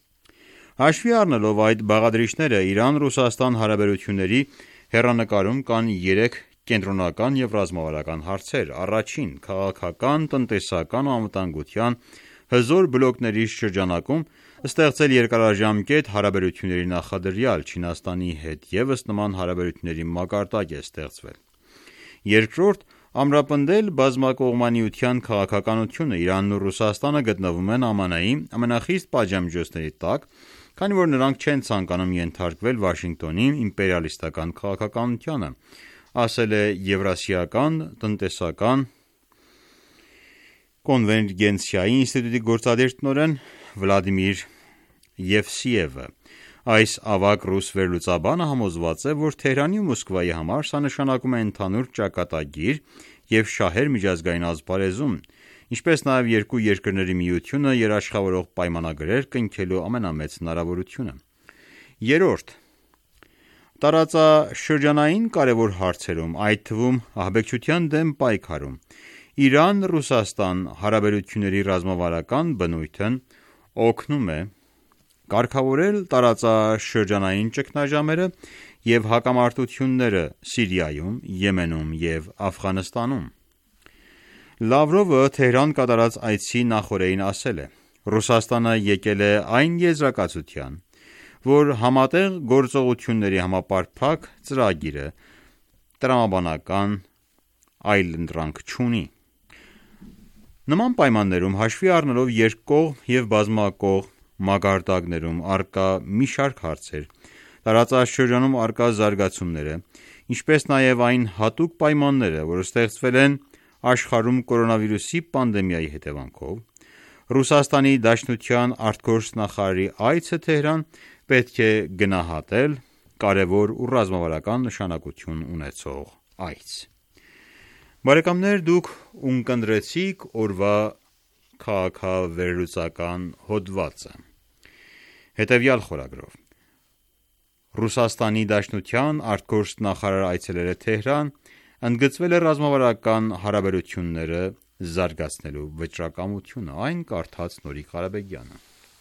Հաշվի առնելով այդ բաղադրիչները, Իրան-Ռուսաստան հարաբերությունների հեռանկարում կան երեք կենտրոնական և ռազմավարական հարցեր։ Առաջին՝ քաղաքական, տնտեսական ու անվտանգության հզոր բլոկների շրջանակում ստեղծել երկարաժամկետ հարաբերությունների նախադրյալ Չինաստանի հետ ևս նման հարաբերությունների մակարդակ է ստեղծվել։ Երկրորդ՝ ամրապնդել բազմակողմանիության քաղաքականությունը։ Իրանն ու Ռուսաստանը գտնվում են ԱՄՆ-ի ամենախիստ պատժամիջոցների տակ, քանի որ նրանք չեն ցանկանում ենթարկվել Վաշինգտոնի իմպերիալիստական քաղաքականությանը, ասել է Եվրասիական տնտեսական կոնվերգենցիայի ինստիտուտի գործադիր տնօրեն Վլադիմիր Եվսիևը։ Այս ավագ ռուս վերլուծաբանը համոզված է, որ Թեհրանի ու Մոսկվայի համար սա նշանակում է ընդհանուր ճակատագիր և շահեր միջազգային ասպարեզում, ինչպես նաև երկու երկրների միությունը երաշխավորող պայմանագրեր կնքելու ամենամեծ հնարավորությունը։ Երրորդ՝ տարածաշրջանային կարևոր հարցերում, այդ թվում ահաբեկչության դեմ պայքարում, Իրան-Ռուսաստան հարաբերությունների ռազմավարական բնույթն օգնում է կարգավորել տարածաշրջանային ճգնաժամերը և հակամարտությունները Սիրիայում, Եմենում և Աֆղանստանում։ Լավրովը Թեհրան կատարած այցի նախօրեին ասել է. Ռուսաստանը եկել է այն եզրակացության, որ համատեղ գործողությունների համապարփակ ծրագիրը տրամաբանական այլընտրանք չունի։ Նման պայմաններում, հաշվի առնելով երկկողմ և բազմակողմ մակարդակներում առկա մի շարք հարցեր, տարածաշրջանում առկա զարգացումները, ինչպես նաև այն հատուկ պայմանները, որ ստեղծվել են աշխարհում կորոնավիրուսի պանդեմիայի հետևանքով Ռուսաստանի Դաշնության ԱԳ նախարարի այցը Թեհրան պետք է գնահատել կարևոր ու ռազմավարական նշանակություն ունեցող այց։ Բարեկամներ, դուք ունկնդրեցիք օրվա քաղաքավերլուծական հոդվածը։ Հետևյալ խորագրով. Ռուսաստանի Դաշնության ԱԳ նախարարը այցելել է Թեհրան, ընդգծվել է ռազմավարական հարաբերությունները զարգացնելու վճռակամությունը։ Այն կարդաց Նորիկ Ղարաբեգյանը։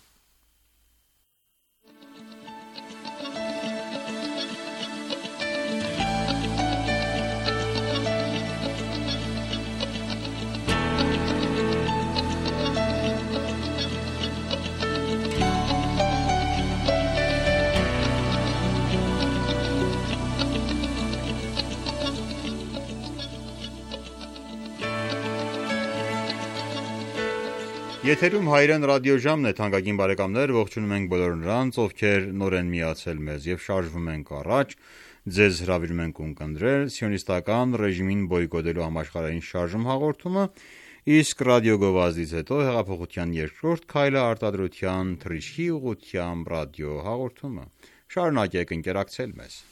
Եթերում հայրեն ռադիոժամն է, թանկագին բարեկամներ, ողջունում ենք բոլոր նրանց, ովքեր նոր են միացել մեզ եւ շարժվում ենք առաջ, ձեզ հրավիրում ենք ունկնդրել սիոնիստական ռեժիմին բոյկոտելու համաշխարհային շարժում հաղորդումը, իսկ ռադիոգովազդից հետո հեղափոխության երկրորդ քայլը արտադրության թռիչքի ուղղությամբ ռադիո հաղորդումը։ Շարունակեք ընկերակցել մեզ։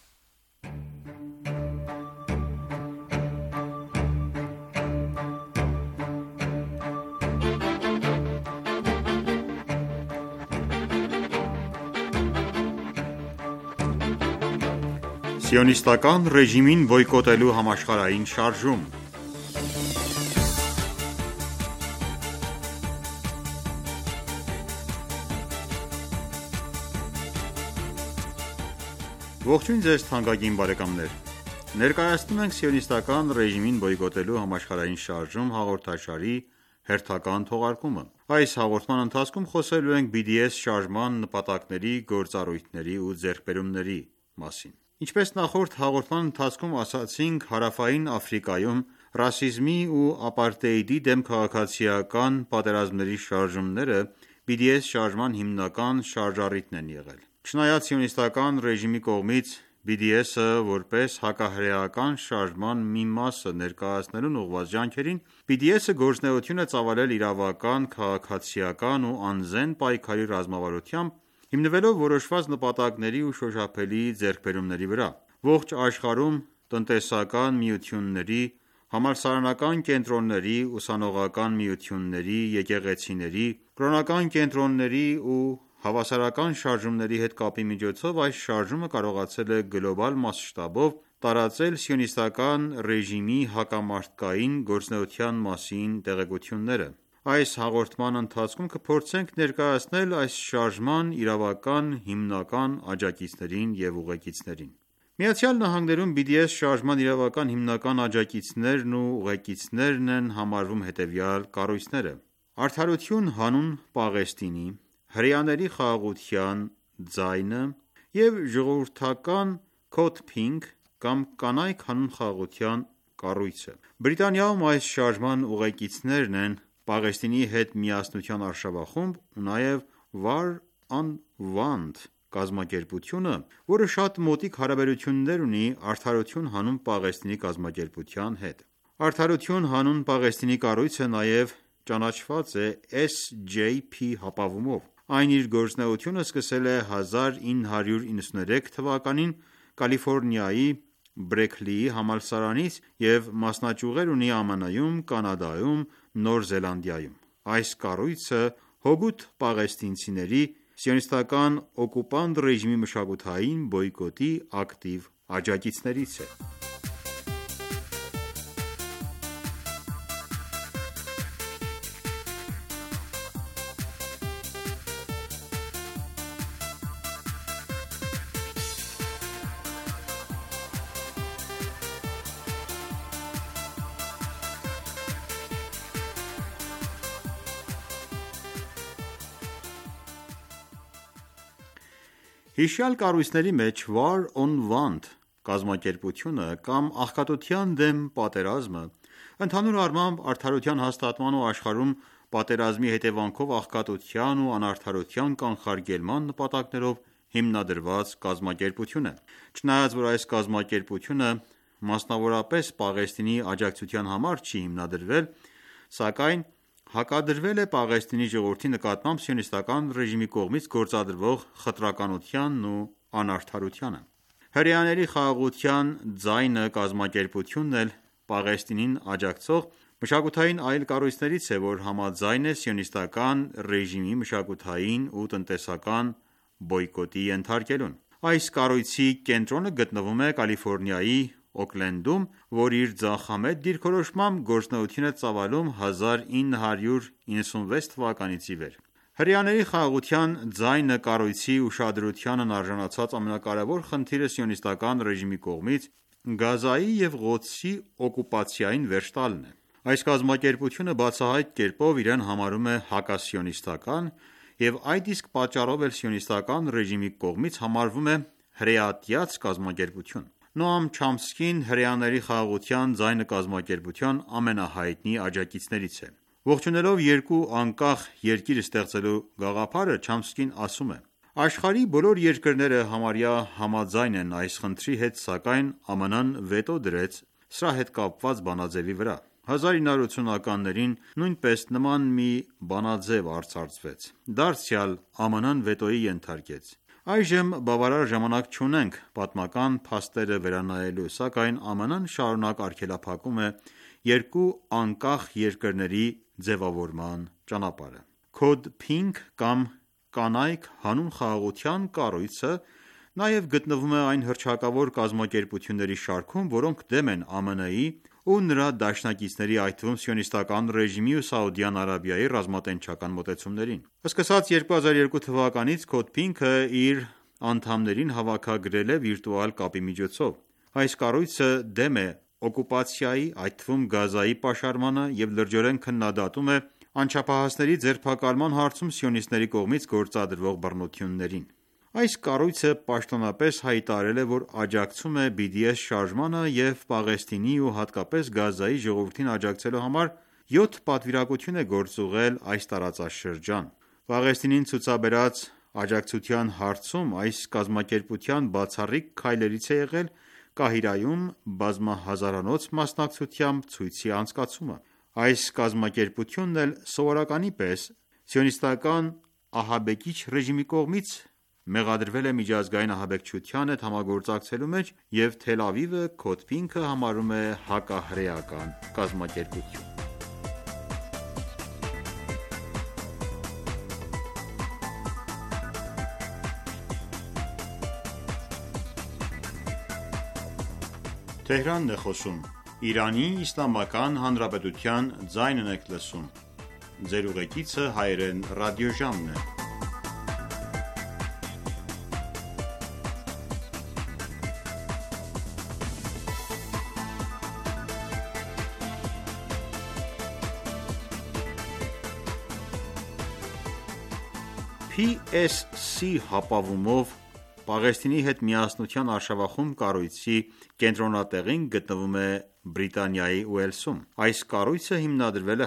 Սիոնիստական ռեժիմին բոյկոտելու համաշխարհային շարժում։ Ողջույն ձեզ թանկագին բարեկամներ։ Ներկայացնում ենք սիոնիստական ռեժիմին բոյկոտելու համաշխարհային շարժում հաղորդաշարի հերթական թողարկումը։ Այս հաղորդման ընթացքում խոսելու ենք BDS շարժման նպատակների, գործառույթների ու ձեռքբերումների մասին։ Ինչպես նախորդ հաղորդման ընթացքում ասացինք, Հարավային Աֆրիկայում ռասիզմի ու ապարտեիդի դեմ քաղաքացիական պատերազմների շարժումները BDS շարժման հիմնական շարժառիթն են եղել։ Չնայած սիոնիստական ռեժիմի կողմից BDS-ը որպես հակահրեական շարժման մի մասը ներկայացնելուն ուղղված ջանքերին, BDS-ը գործունեություն է ծավալել իրավական, քաղաքացիական ու անզեն պայքարի ռազմավարությամբ, հիմնվելով որոշված նպատակների ու շոշափելի ձեռքբերումների վրա։ Ողջ աշխարհում տնտեսական միությունների, համալսարանական կենտրոնների, ուսանողական միությունների, եկեղեցիների, կրոնական կենտրոնների ու հավասարական շարժումների հետ կապի միջոցով այս շարժումը կարողացել է գլոբալ մասշտաբով տարածել սիոնիստական ռեժիմի հակամարտկային գործունեության մասին տեղեկությունները։ Այս հաղորդման ընթացքում կփորձենք ներկայացնել այս շարժման իրավական հիմնական աջակիցներին և ուղեկիցներին։ ԱՄՆ-ում BDS շարժման իրավական հիմնական աջակիցներն ու ուղեկիցներն են համարվում հետևյալ կառույցները. Արդարություն հանուն Պաղեստինի, հրեաների խաղաղության ձայնը և ժողովրդական Code Pink կամ կանայք հանուն խաղաղության կառույցը։ Բրիտանիայում այս շարժման ուղեկիցներն են Պաղեստինի հետ միասնության արշավախումբ ու նաև War on Want կազմակերպությունը, որը շատ մոտիկ հարաբերություններ ունի Արդարություն հանուն Պաղեստինի կազմակերպության հետ։ Արդարություն հանուն Պաղեստինի կառույցը նաև ճանաչված է SJP հապավումով։ Այն իր գործունեությունը սկսել է 1993 թվականին Կալիֆորնիայի Բրեքլիի համալսարանից և մասնաճյուղեր ունի ԱՄՆ-ում, Կանադայում, Նոր Զելանդիայում։ Այս կառույցը հօգուտ պաղեստինցիների սիոնիստական օկուպանտ ռեժիմի մշակութային բոյկոտի ակտիվ աջակիցներից է։ Հիշյալ կառույցների մեջ War on Want կազմակերպությունը կամ աղքատության դեմ պատերազմը, ընդհանուր առմամբ արդարության հաստատման ու աշխարհում պատերազմի հետևանքով աղքատության ու անարդարության կանխարգելման նպատակներով հիմնադրված կազմակերպություն է։ Չնայած որ այս կազմակերպությունը մասնավորապես Պաղեստինի աջակցության համար չի հիմնադրվել, սակայն հակադրվել է Պաղեստինի ժողովրդի նկատմամբ սիոնիստական ռեժիմի կողմից գործադրվող խտրականությանն ու անարդարությանը։ Հրեաների խաղաղության ձայնը կազմակերպությունն էլ Պաղեստինին աջակցող մշակութային այլ կառույցներից է, որ համաձայն է սիոնիստական ռեժիմի մշակութային ու տնտեսական բոյկոտի ենթարկելուն։ Այս կառույցի կենտրոնը գտնվում է Կալիֆորնիայի Օքլենդում, որ իր ձախամետ դիրքորոշմամբ գործունեություն է ծավալում 1996 թվականից ի վեր։ Հրեաների խաղաղության ձայնը կառույցի ուշադրությանն արժանացած ամենակարևոր խնդիրը սիոնիստական ռեժիմի կողմից Գազայի և Ղոդսի օկուպացիային վերջ տալն է։ Այս կազմակերպությունը բացահայտ կերպով իրեն համարում է հակասիոնիստական և այդ իսկ պատճառով էլ սիոնիստական ռեժիմի կողմից համարվում է հրեատյաց կազմակերպություն։ Նոամ Չոմսկին հրեաների խաղաղության ձայնը կազմակերպության ամենահայտնի աջակիցներից է։ Ողջունելով երկու անկախ երկիր ստեղծելու գաղափարը, Չոմսկին ասում է. «Աշխարհի բոլոր երկրները համարյա համաձայն են այս խնդրի հետ, սակայն ԱՄՆ-ն վետո դրեց սրա հետ կապված բանաձևի վրա։ 1980-ականներին նույնպես նման մի բանաձև արծարծվեց։ Դարձյալ ԱՄՆ-ն վետոյի ենթարկեց։ Այժմ բավարար ժամանակ չունենք պատմական փաստերը վերանայելու, սակայն ԱՄՆ-ն շարունակ արգելափակում է երկու անկախ երկրների ձևավորման ճանապարհը։ Code Pink կամ կանայք հանուն խաղաղության կառույցը նաև գտնվում է այն հռչակավոր կազմակերպությունների շարքում, որոնք դեմ են ԱՄՆ-ի ու նրա դաշնակիցների, այդ թվում սիոնիստական ռեժիմի ու Սաուդյան Արաբիայի ռազմատենչական մոտեցումներին։ Սկսած 2002 թվականից Code Pink-ը իր անդամներին հավաքագրել է վիրտուալ կապի միջոցով։ Այս կառույցը դեմ է օկուպացիայի, այդ թվում Գազայի պաշարմանը և լրջորեն քննադատում է անչափահասների ձերբակալման հարցում սիոնիստների կողմից գործադրվող բռնություններին։ Այս կառույցը պաշտոնապես հայտարարել է, որ աջակցում է BDS շարժմանը և Պաղեստինի ու հատկապես Գազայի ժողովրդին աջակցելու համար 7 պատվիրակություն է գործուղել այս տարածաշրջան։ Պաղեստինին ցուցաբերած աջակցության հարցում այս կազմակերպության բացառիկ քայլերից է եղել Կահիրայում բազմահազարանոց մասնակցությամբ ցույցի անցկացումը։ Այս կազմակերպությունն էլ սովորականի պես սիոնիստական ահաբեկիչ ռեժիմի կողմից մեղադրվել է միջազգային ահաբեկչության հետ համագործակցելու մեջ և Թել Ավիվը Code Pink-ը համարում է հակահրեական կազմակերպություն։ PSC հապավումով Պաղեստինի հետ միասնության արշավախումբ կառույցի կենտրոնատեղին գտնվում է Բրիտանիայի Ուելսում։ Այս կառույցը հիմնադրվել է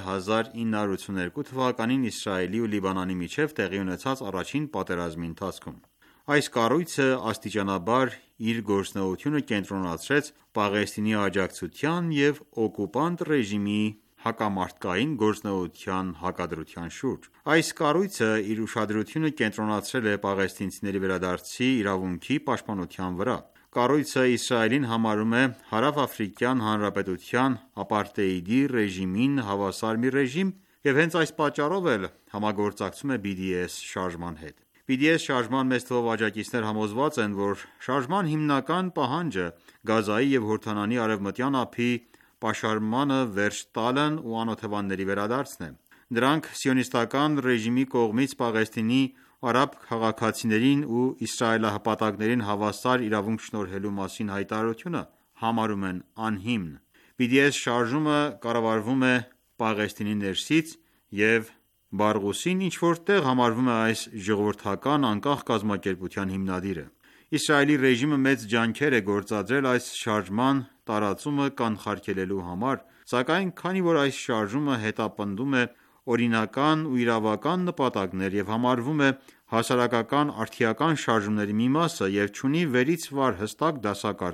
1982 թվականին Իսրայելի ու Լիբանանի միջև տեղի ունեցած առաջին պատերազմի ընթացքում։ Այս կառույցը աստիճանաբար իր գործունեությունը կենտրոնացրեց Պաղեստինի աջակցության և օկուպանտ ռեժիմի հակամարտկային գործունեության հակադրության շուրջ։ Այս կառույցը իր ուշադրությունը կենտրոնացրել է պաղեստինցիների վերադարձի իրավունքի պաշտպանության վրա։ Կառույցը Իսրայելին համարում է Հարավ-Աֆրիկյան Հանրապետության ապարտեիդի ռեժիմին հավասար մի ռեժիմ և հենց այս պատճառով էլ համագործակցում է BDS շարժման հետ։ BDS շարժման մեծ թվով աջակիցներ համոզված են, որ շարժման հիմնական պահանջը Գազայի և Հորդանանի արևմտյան ափի պաշարմանը վերջ տալն ու անօթևանների վերադարձն է։ Դրանք սիոնիստական ռեժիմի կողմից Պաղեստինի արաբ քաղաքացիներին ու իսրայելահպատակներին հավասար իրավունք շնորհելու մասին հայտարարությունը համարում են անհիմն։ BDS շարժումը կառավարվում է Պաղեստինի ներսից և Բարգուսին ինչ-որ տեղ համարվում է այս ժողովրդական անկախ կազմակերպության հիմնադիրը։ Իսրայելի ռեժիմը մեծ ջանքեր է գործադրել այս շարժման տարածումը կանխարգելելու համար, սակայն քանի որ այս շարժումը հետապնդում է օրինական ու իրավական նպատակներ և համարվում է հասարակական արդիական շարժումների մի մասը և չունի վերից վար հստակ դասակարգում,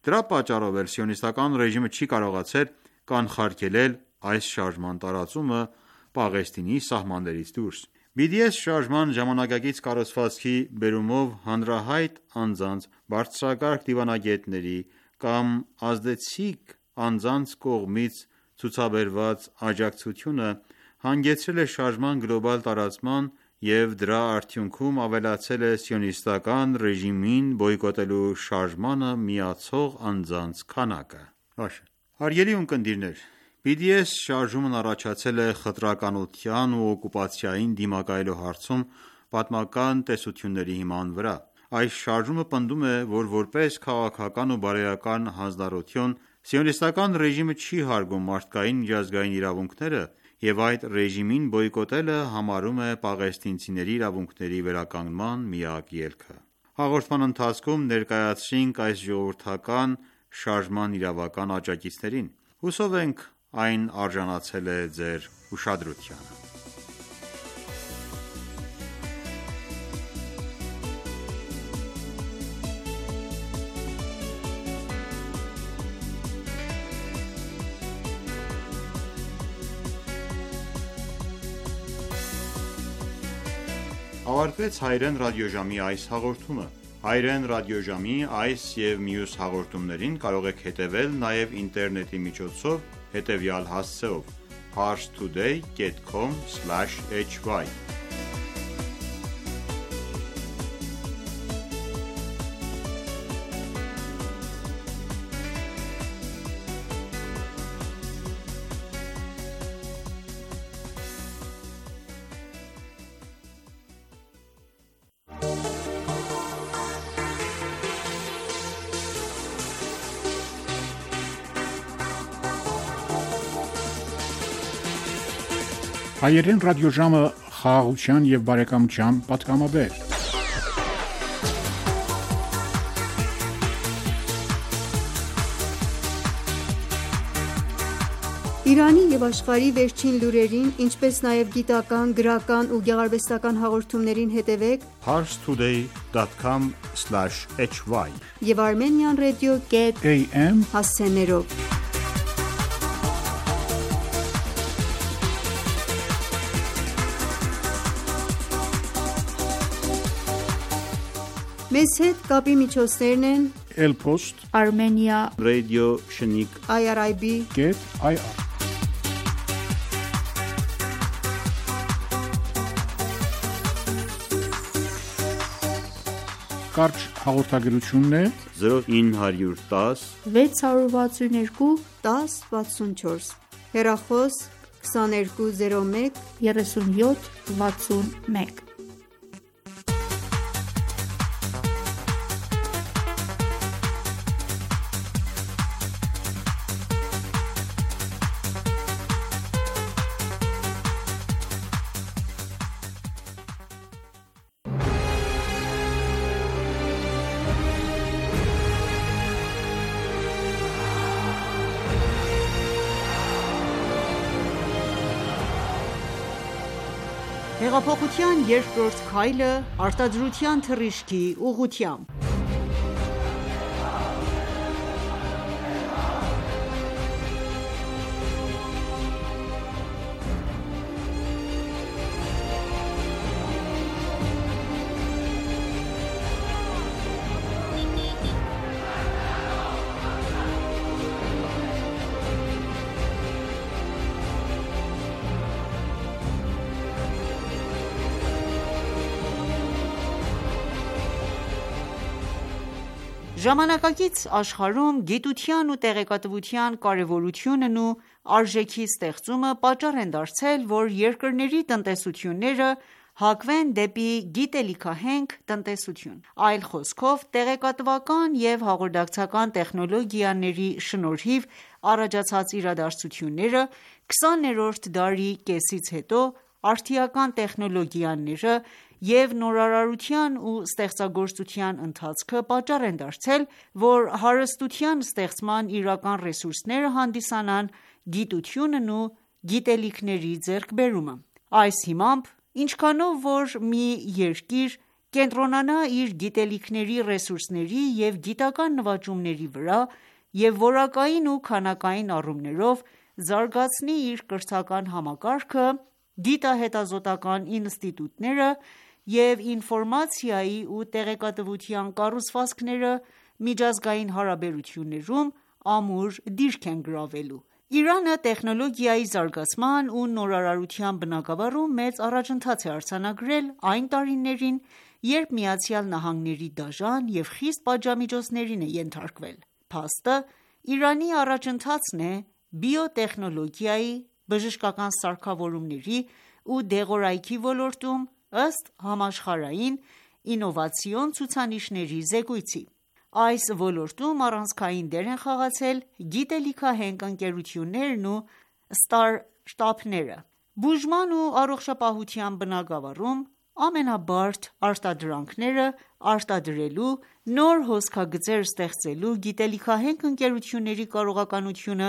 Դրա պատճառով էլ Սիոնիստական ռեժիմը չի կարողացել կանխարգելել այս շարժման տարածումը Պաղեստինի սահմաններից դուրս։ BDS շարժման ժամանակակից կառուցվածքի բերումով հանրահայտ անձանց, բարձրակարգ դիվանագետների կամ ազդեցիկ անձանց կողմից ցուցաբերված աջակցությունը հանգեցրել է շարժման գլոբալ տարածման և դրա արդյունքում ավելացել է սիոնիստական ռեժիմին բոյկոտելու շարժմանը միացող անձանց քանակը։ Հարգելի ունկնդիրներ, BDS շարժումն առաջացել է խտրականության ու օկուպացիային դիմակայելու հարցում պատմական տեսությունների հիման վրա։ Այս շարժումը պնդում է, որ որպես քաղաքական ու բարոյական հանձնառություն Սիոնիստական ռեժիմը չի հարգում մարդկային միջազգային իրավունքները և այդ ռեժիմին բոյկոտելը համարում է պաղեստինցիների իրավունքների վերականգնման միակ ելքը։ Հաղորդման ընթացքում ներկայացրինք այս ժողովրդական շարժման իրավական աջակիցներին։ Հուսով ենք այն արժանացել է ձեր ուշադրությանը։ Ավարտվեց Հայերեն ռադիոժամի այս հաղորդումը։ Հայերեն ռադիոժամի այս և մյուս հաղորդումներին կարող եք հետևել նաև ինտերնետի միջոցով հետևյալ հասցեով՝ parstoday.com/hy Հայերեն ռադիոժամը խաղաղության և բարեկամության պատգամաբեր։ Իրանի և աշխարհի վերջին լուրերին, ինչպես նաև գիտական, գրական ու գեղարվեստական հաղորդումներին հետևեք parstoday.com/hy և Armenian Radio.am հասցեներով։ Մեզ հետ կապի միջոցներն են Elpost Armenia Radio Շնիկ IRIB.ir Կարճ հաղորդագրությունն է 0910 662 1064 հեռախոս 2201 37 61 Հեղափոխության երկրորդ քայլը արտադրության թռիչքի ուղղությամբ։ Ժամանակակից աշխարհում գիտության ու տեղեկատվության կարևորությունն ու արժեքի ստեղծումը պատճառ են դարձել, որ երկրների տնտեսությունները հակվեն դեպի գիտելիքահենք տնտեսություն։ Այլ խոսքով, տեղեկատվական և հաղորդակցական տեխնոլոգիաների շնորհիվ առաջացած իրադարձությունները 20-րդ դարի կեսից հետո արդիական տեխնոլոգիաները և նորարարության ու ստեղծագործության ընթացքը պատճառ են դարձել, որ հարստության ստեղծման իրական ռեսուրսները հանդիսանան գիտությունն ու գիտելիքների ձեռքբերումը։ Այս հիմամբ, ինչքանով որ մի երկիր կենտրոնանա իր գիտելիքների, ռեսուրսների և գիտական նվաճումների վրա և որակային ու քանակային առումներով զարգացնի իր կրթական համակարգը, գիտահետազոտական ինստիտուտները և ինֆորմացիայի ու տեղեկատվության կառուցվածքները միջազգային հարաբերություններում ամուր դիրք են գրավելու: Իրանը տեխնոլոգիայի զարգացման ու նորարարության բնագավառում մեծ առաջընթաց է արձանագրել այն տարիներին, երբ ԱՄՆ-ի դաժան և խիստ պատժամիջոցներին է ենթարկվել: Փաստը Իրանի առաջընթացն է բիոտեխնոլոգիայի, բժշկական սարքավորումների ու դեղորայքի ոլորտում ըստ համաշխարհային ինովացիոն ցուցանիշների զեկույցի: Այս ոլորտում առանցքային դեր են խաղացել գիտելիքահենք ընկերություններն ու ստարտափները: Բուժման ու առողջապահության բնագավառում ամենաբարդ արտադրանքները արտադրելու, նոր հոսքագծեր ստեղծելու գիտելիքահենք ընկերությունների կարողականությունը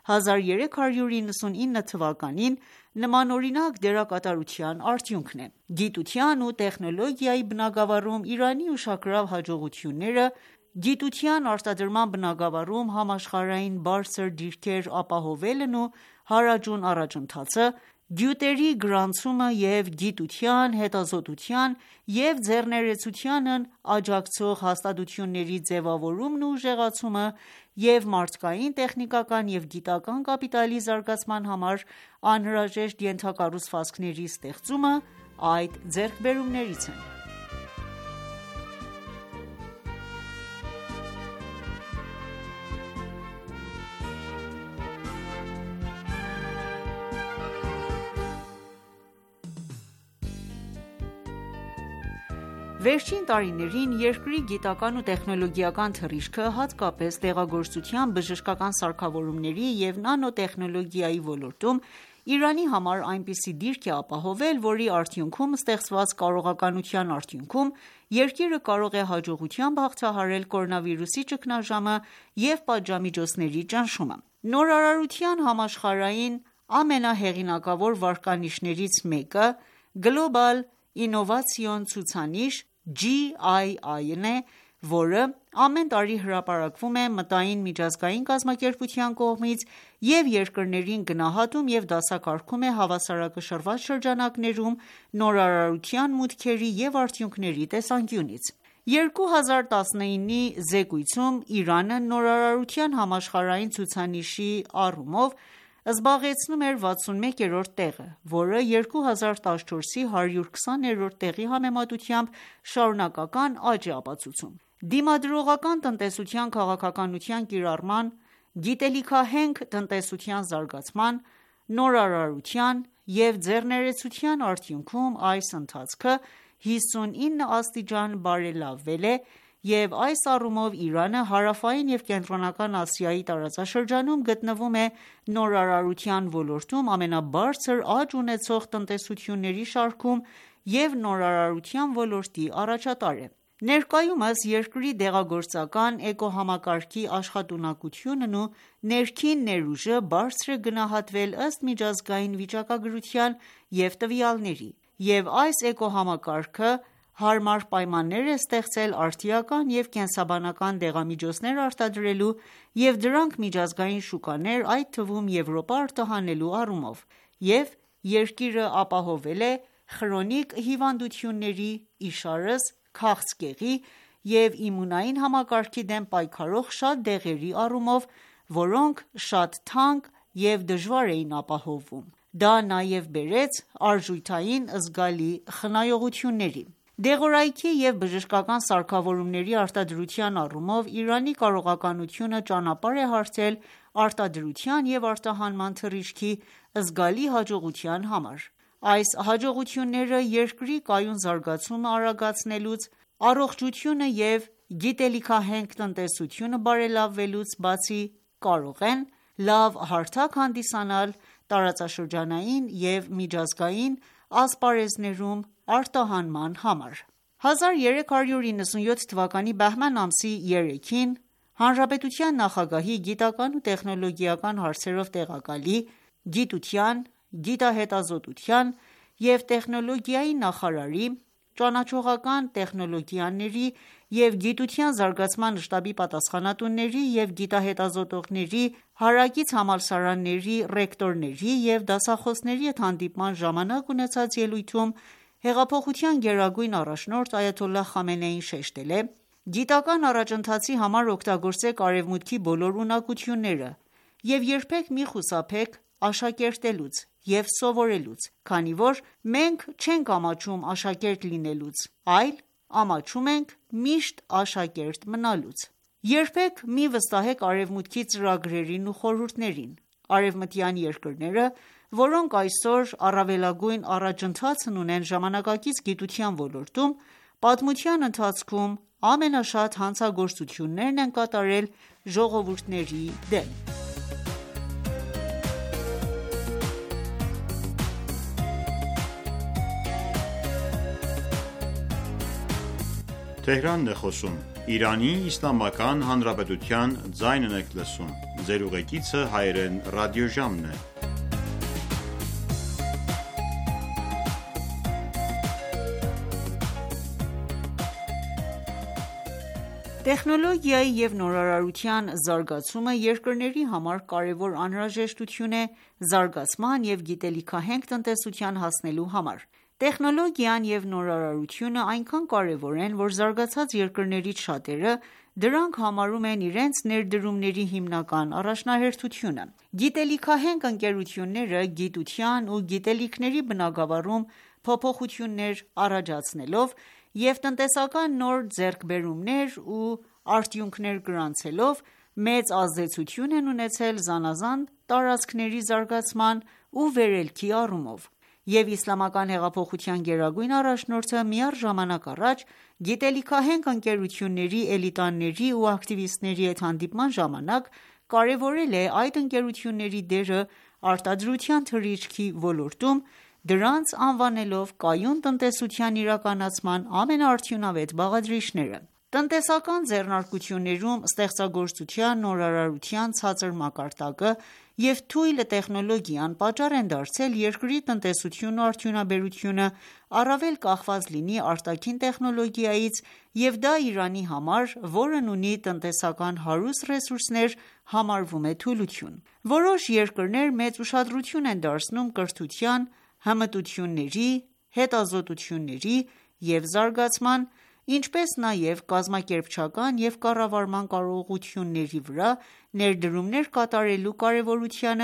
1399 թվականին նմանօրինակ դերակատարության արդյունքն է: Գիտության ու տեխնոլոգիայի բնագավառում Իրանի ուշագրավ հաջողությունները, գիտության արտադրման բնագավառում համաշխարհային բարձր դիրքեր ապահովելն ու հարաճուն առաջընթացը, գյուտերի գրանցումը և գիտության, հետազոտության և ձեռներեցությանն աջակցող հաստատությունների ձևավորումն ու ուժեղացումը և մարդկային, տեխնիկական և գիտական կապիտալի զարգացման համար անհրաժեշտ ենթակառուցվածքների ստեղծումը այդ ձեռքբերումներից են: Վերջին տարիներին երկրի գիտական ու տեխնոլոգիական թռիչքը, հատկապես դեղագործության, բժշկական սարքավորումների և նանոտեխնոլոգիայի ոլորտում Իրանի համար այնպիսի դիրք է ապահովել, որի արդյունքում ստեղծված կարողականության արդյունքում երկիրը կարող է հաջողությամբ հաղթահարել կորոնավիրուսի ճգնաժամը և պատժամիջոցների ճնշումը: Նորարարության համաշխարհային ամենահեղինակավոր վարկանիշներից մեկը Global Innovation ցուցանիշ (GII) է, որը ամեն տարի հրապարակվում է Մտային միջազգային կազմակերպության կողմից և երկրներին գնահատում և դասակարգում է հավասարակշռված շրջանակներում նորարարության մուտքերի և արդյունքների տեսանկյունից: 2019-ի զեկույցում Իրանը նորարարության համաշխարհային ցուցանիշի առումով զբաղեցնում էր 61-րդ տեղը, որը 2014-ի 120-րդ տեղի համեմատությամբ շարունակական աճ է ապացուցում: Դիմադրողական տնտեսության քաղաքականության կիրառման, գիտելիքահենք տնտեսության զարգացման, նորարարության և ձեռներեցության արդյունքում այս ընթացքը 59 աստիճան բարելավվել է և այս առումով Իրանը Հարավային և Կենտրոնական Ասիայի տարածաշրջանում գտնվում է նորարարության ոլորտում ամենաբարձր աճ ունեցող տնտեսությունների շարքում և նորարարության ոլորտի առաջատար է: Ներկայումս երկրի դեղագործական էկոհամակարգի աշխատունակությունն ու ներքին ներուժը բարձր է գնահատվել ըստ միջազգային վիճակագրության և տվյալների, և այս էկոհամակարգը հարմար պայմաններ է ստեղծել արդիական և կենսաբանական դեղամիջոցներ արտադրելու և դրանք միջազգային շուկաներ, այդ թվում Եվրոպա արտահանելու առումով և երկիրը ապահովել է խրոնիկ հիվանդությունների, իշարս, քաղցկեղի և իմունային համակարգի դեմ պայքարող շատ դեղերի առումով, որոնք շատ թանկ և դժվար էին ապահովում: Դա նաև բերեց արժութային զգալի խնայողությունների: Դեղորայքի և բժշկական սարքավորումների արտադրության առումով Իրանի կարողականությունը ճանապարհ է հարթել արտադրության և արտահանման թռիչքի զգալի հաջողության համար: Այս հաջողությունները երկրի կայուն զարգացումը արագացնելուց, առողջությունը և գիտելիքահենք տնտեսությունը բարելավելուց բացի կարող են լավ հարթակ հանդիսանալ տարածաշրջանային և միջազգային ասպարեզներում արտահանման համար: 1397 թվականի բահման ամսի 3-ին Հանրապետության նախագահի գիտական ու տեխնոլոգիական հարցերով տեղակալի, գիտության, գիտահետազոտության և տեխնոլոգիայի նախարարի, ճանաչողական տեխնոլոգիաների և գիտության զարգացման շտաբի պատասխանատուների և գիտահետազոտողների, հարակից համալսարանների ռեկտորների և դասախոսների հետ հանդիպման ժամանակ ունեցած ելույթում հեղափոխության գերագույն առաջնորդ այաթոլլահ Խամենեին շեշտել է.«Գիտական առաջընթացի համար օգտագործեք արևմուտքի բոլոր ունակությունները և երբեք մի խուսափեք աշակերտելուց և սովորելուց, քանի որ մենք չենք ամաչում աշակերտ լինելուց, այլ ամաչում ենք միշտ աշակերտ մնալուց: Երբեք մի վստահեք արևմուտքի ծրագրերին ու խորհուրդներին: Արևմտյան երկրները, որոնք այսօր առավելագույն առաջընթացն ունեն ժամանակակից գիտության ոլորտում, պատմության ընթացքում ամենաշատ հանցագործություններն են կատարել ժողովուրդների դեմ»: Տեխնոլոգիայի և նորարարության զարգացումը երկրների համար կարևոր անհրաժեշտություն է զարգացման և գիտելիքահենք տնտեսության հասնելու համար: Տեխնոլոգիան և նորարարությունը այնքան կարևոր են, որ զարգացած երկրներից շատերը դրանք համարում են իրենց ներդրումների հիմնական առաջնահերթությունը: Գիտելիքահենք ընկերությունները գիտության ու գիտելիքների բնագավառում փոփոխություններ առաջացնելով և տնտեսական նոր ձեռքբերումներ ու արդյունքներ գրանցելով, մեծ ազդեցություն են ունեցել զանազան տարածքների զարգացման ու վերելքի առումով: Եվ իսլամական հեղափոխության գերագույն առաջնորդը միառժամանակ առաջ գիտելիքահենք ընկերությունների էլիտաների ու ակտիվիստների հետ հանդիպման ժամանակ կարևորել է այդ ընկերությունների դերը արտադրության թռիչքի ոլորտում, դրանց անվանելով կայուն տնտեսության իրականացման ամենաարդյունավետ բաղադրիչները: Տնտեսական ձեռնարկություններում ստեղծագործության, նորարարության ցածր մակարդակը և թույլ տեխնոլոգիան պատճառ են դարձել երկրի տնտեսությունն ու արդյունաբերությունը առավել կախված լինի արտաքին տեխնոլոգիայից և դա Իրանի համար, որն ունի տնտեսական հարուստ ռեսուրսներ, համարվում է թուլություն: Որոշ երկրներ մեծ ուշադրություն են դարձնում կրթության, հմտությունների, հետազոտությունների և զարգացման, ինչպես նաև կազմակերպչական և կառավարման կարողությունների վրա ներդրումներ կատարելու կարևորությանը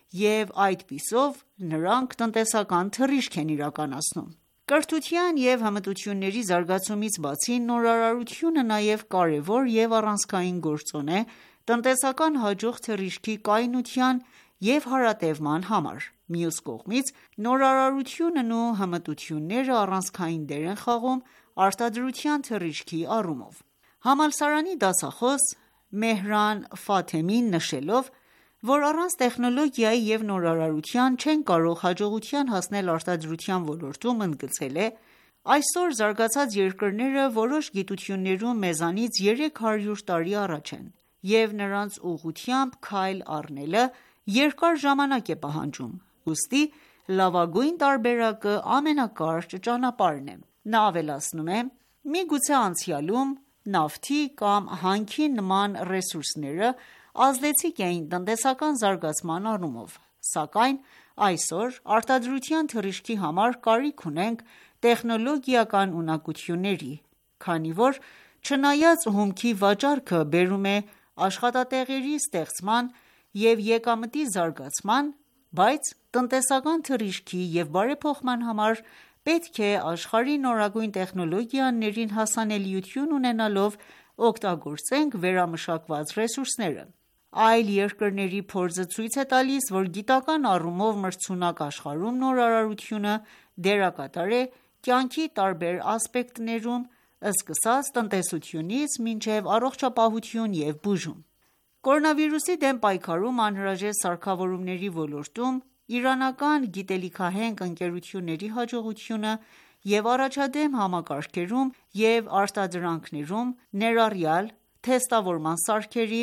և այդպիսով նրանք տնտեսական թռիչք են իրականացնում: Կրթության և հմտությունների զարգացումից բացի, նորարարությունը նաև կարևոր և առանցքային գործոն է տնտեսական հաջող թռիչքի կայունության և հարատևման համար: Մյուս կողմից, նորարարությունն ու հմտությունները առանցքային դեր են խաղում արտադրության թռիչքի առումով: Համալսարանի դասախոս Մեհրան Ֆաթեմին նշելով, որ առանց տեխնոլոգիայի և նորարարության չենք կարող հաջողության հասնել արտադրության ոլորտում, ընդգծել է.«Այսօր զարգացած երկրները որոշ գիտություններում մեզանից 300 տարի առաջ են և նրանց ուղղությամբ քայլ առնելը երկար ժամանակ է պահանջում, ուստի լավագույն տարբերակը ամենակարճ ճանապարհն է»: Նա ավելացնում է.«Միգուցե անցյալում նավթի կամ հանքի նման ռեսուրսները ազդեցիկ էին տնտեսական զարգացման առումով, սակայն այսօր արտադրության թռիչքի համար կարիք ունենք տեխնոլոգիական ունակությունների, քանի որ չնայած հումքի վաճառքը բերում է աշխատատեղերի ստեղծման և եկամտի զարգացման, բայց տնտեսական թռիչքի և բարեփոխման համար պետք է աշխարհի նորագույն տեխնոլոգիաներին հասանելիություն ունենալով օգտագործենք վերամշակված ռեսուրսները: Այլ երկրների փորձը ցույց է տալիս, որ գիտական առումով մրցունակ աշխարհում նորարարությունը դերակատար է կյանքի տարբեր ասպեկտներում, սկսած տնտեսությունից մինչև առողջապահություն և բուժում: Կորոնավիրուսի դեմ պայքարում անհրաժեշտ սարքավորումների ոլորտում իրանական գիտելիքահենք ընկերությունների հաջողությունը և առաջադեմ համակարգերում և արտադրանքներում, ներառյալ թեստավորման սարքերի,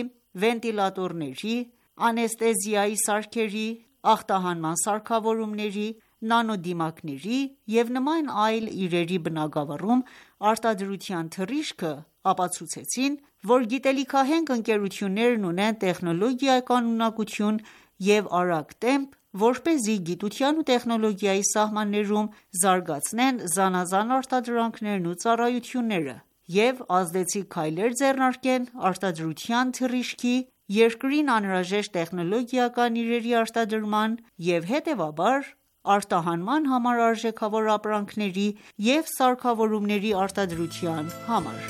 վենտիլատորների, անեստեզիայի սարքերի, ախտահանման սարքավորումների, նանոդիմակների և նման այլ իրերի բնագավառում արտադրության թռիչքը ապացուցեցին, որ գիտելիքահենք ընկերություններն ունեն տեխնոլոգիական ունակություն և արագ տեմպ, որպեսզի գիտության ու տեխնոլոգիայի սահմաններում զարգացնեն զանազան արտադրանքներն ու ծառայությունները և ազդեցիկ քայլեր ձեռնարկեն արտադրության թռիչքի, երկրին անհրաժեշտ տեխնոլոգիական իրերի արտադրման և հետևաբար արտահանման համար արժեքավոր ապրանքների և սարքավորումների արտադրության համար: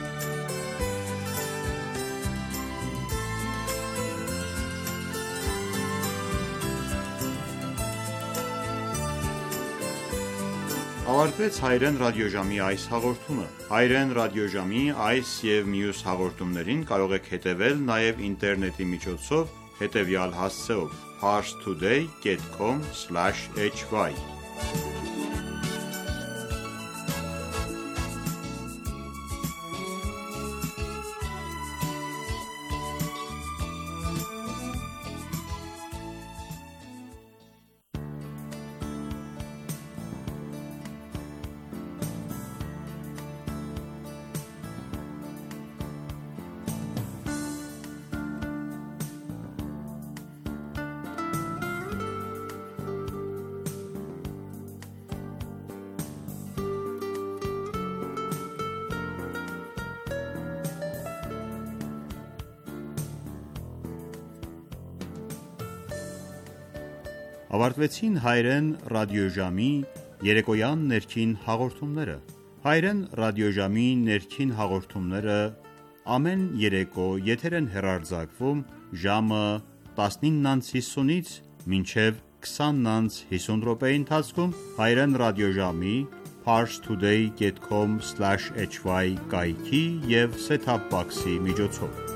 Ավարտվեց հայերեն ռադիոժամի այս հաղորդումը։ Հայերեն ռադիոժամի այս և մյուս հաղորդումներին կարող եք հետևել նաև ինտերնետի միջոցով հետևյալ հասցեով՝ parstoday.com/hy Ավարտվեցին հայերեն ռադիոժամի երեկոյան ներքին հաղորդումները։ Հայերեն ռադիոժամի ներքին հաղորդումները ամեն երեկո եթեր են հեռարձակվում ժամը 19:50-ից մինչև 20:50 ընթացքում հայերեն ռադիոժամի parstoday.com/hy կայքի և set-top box-ի միջոցով։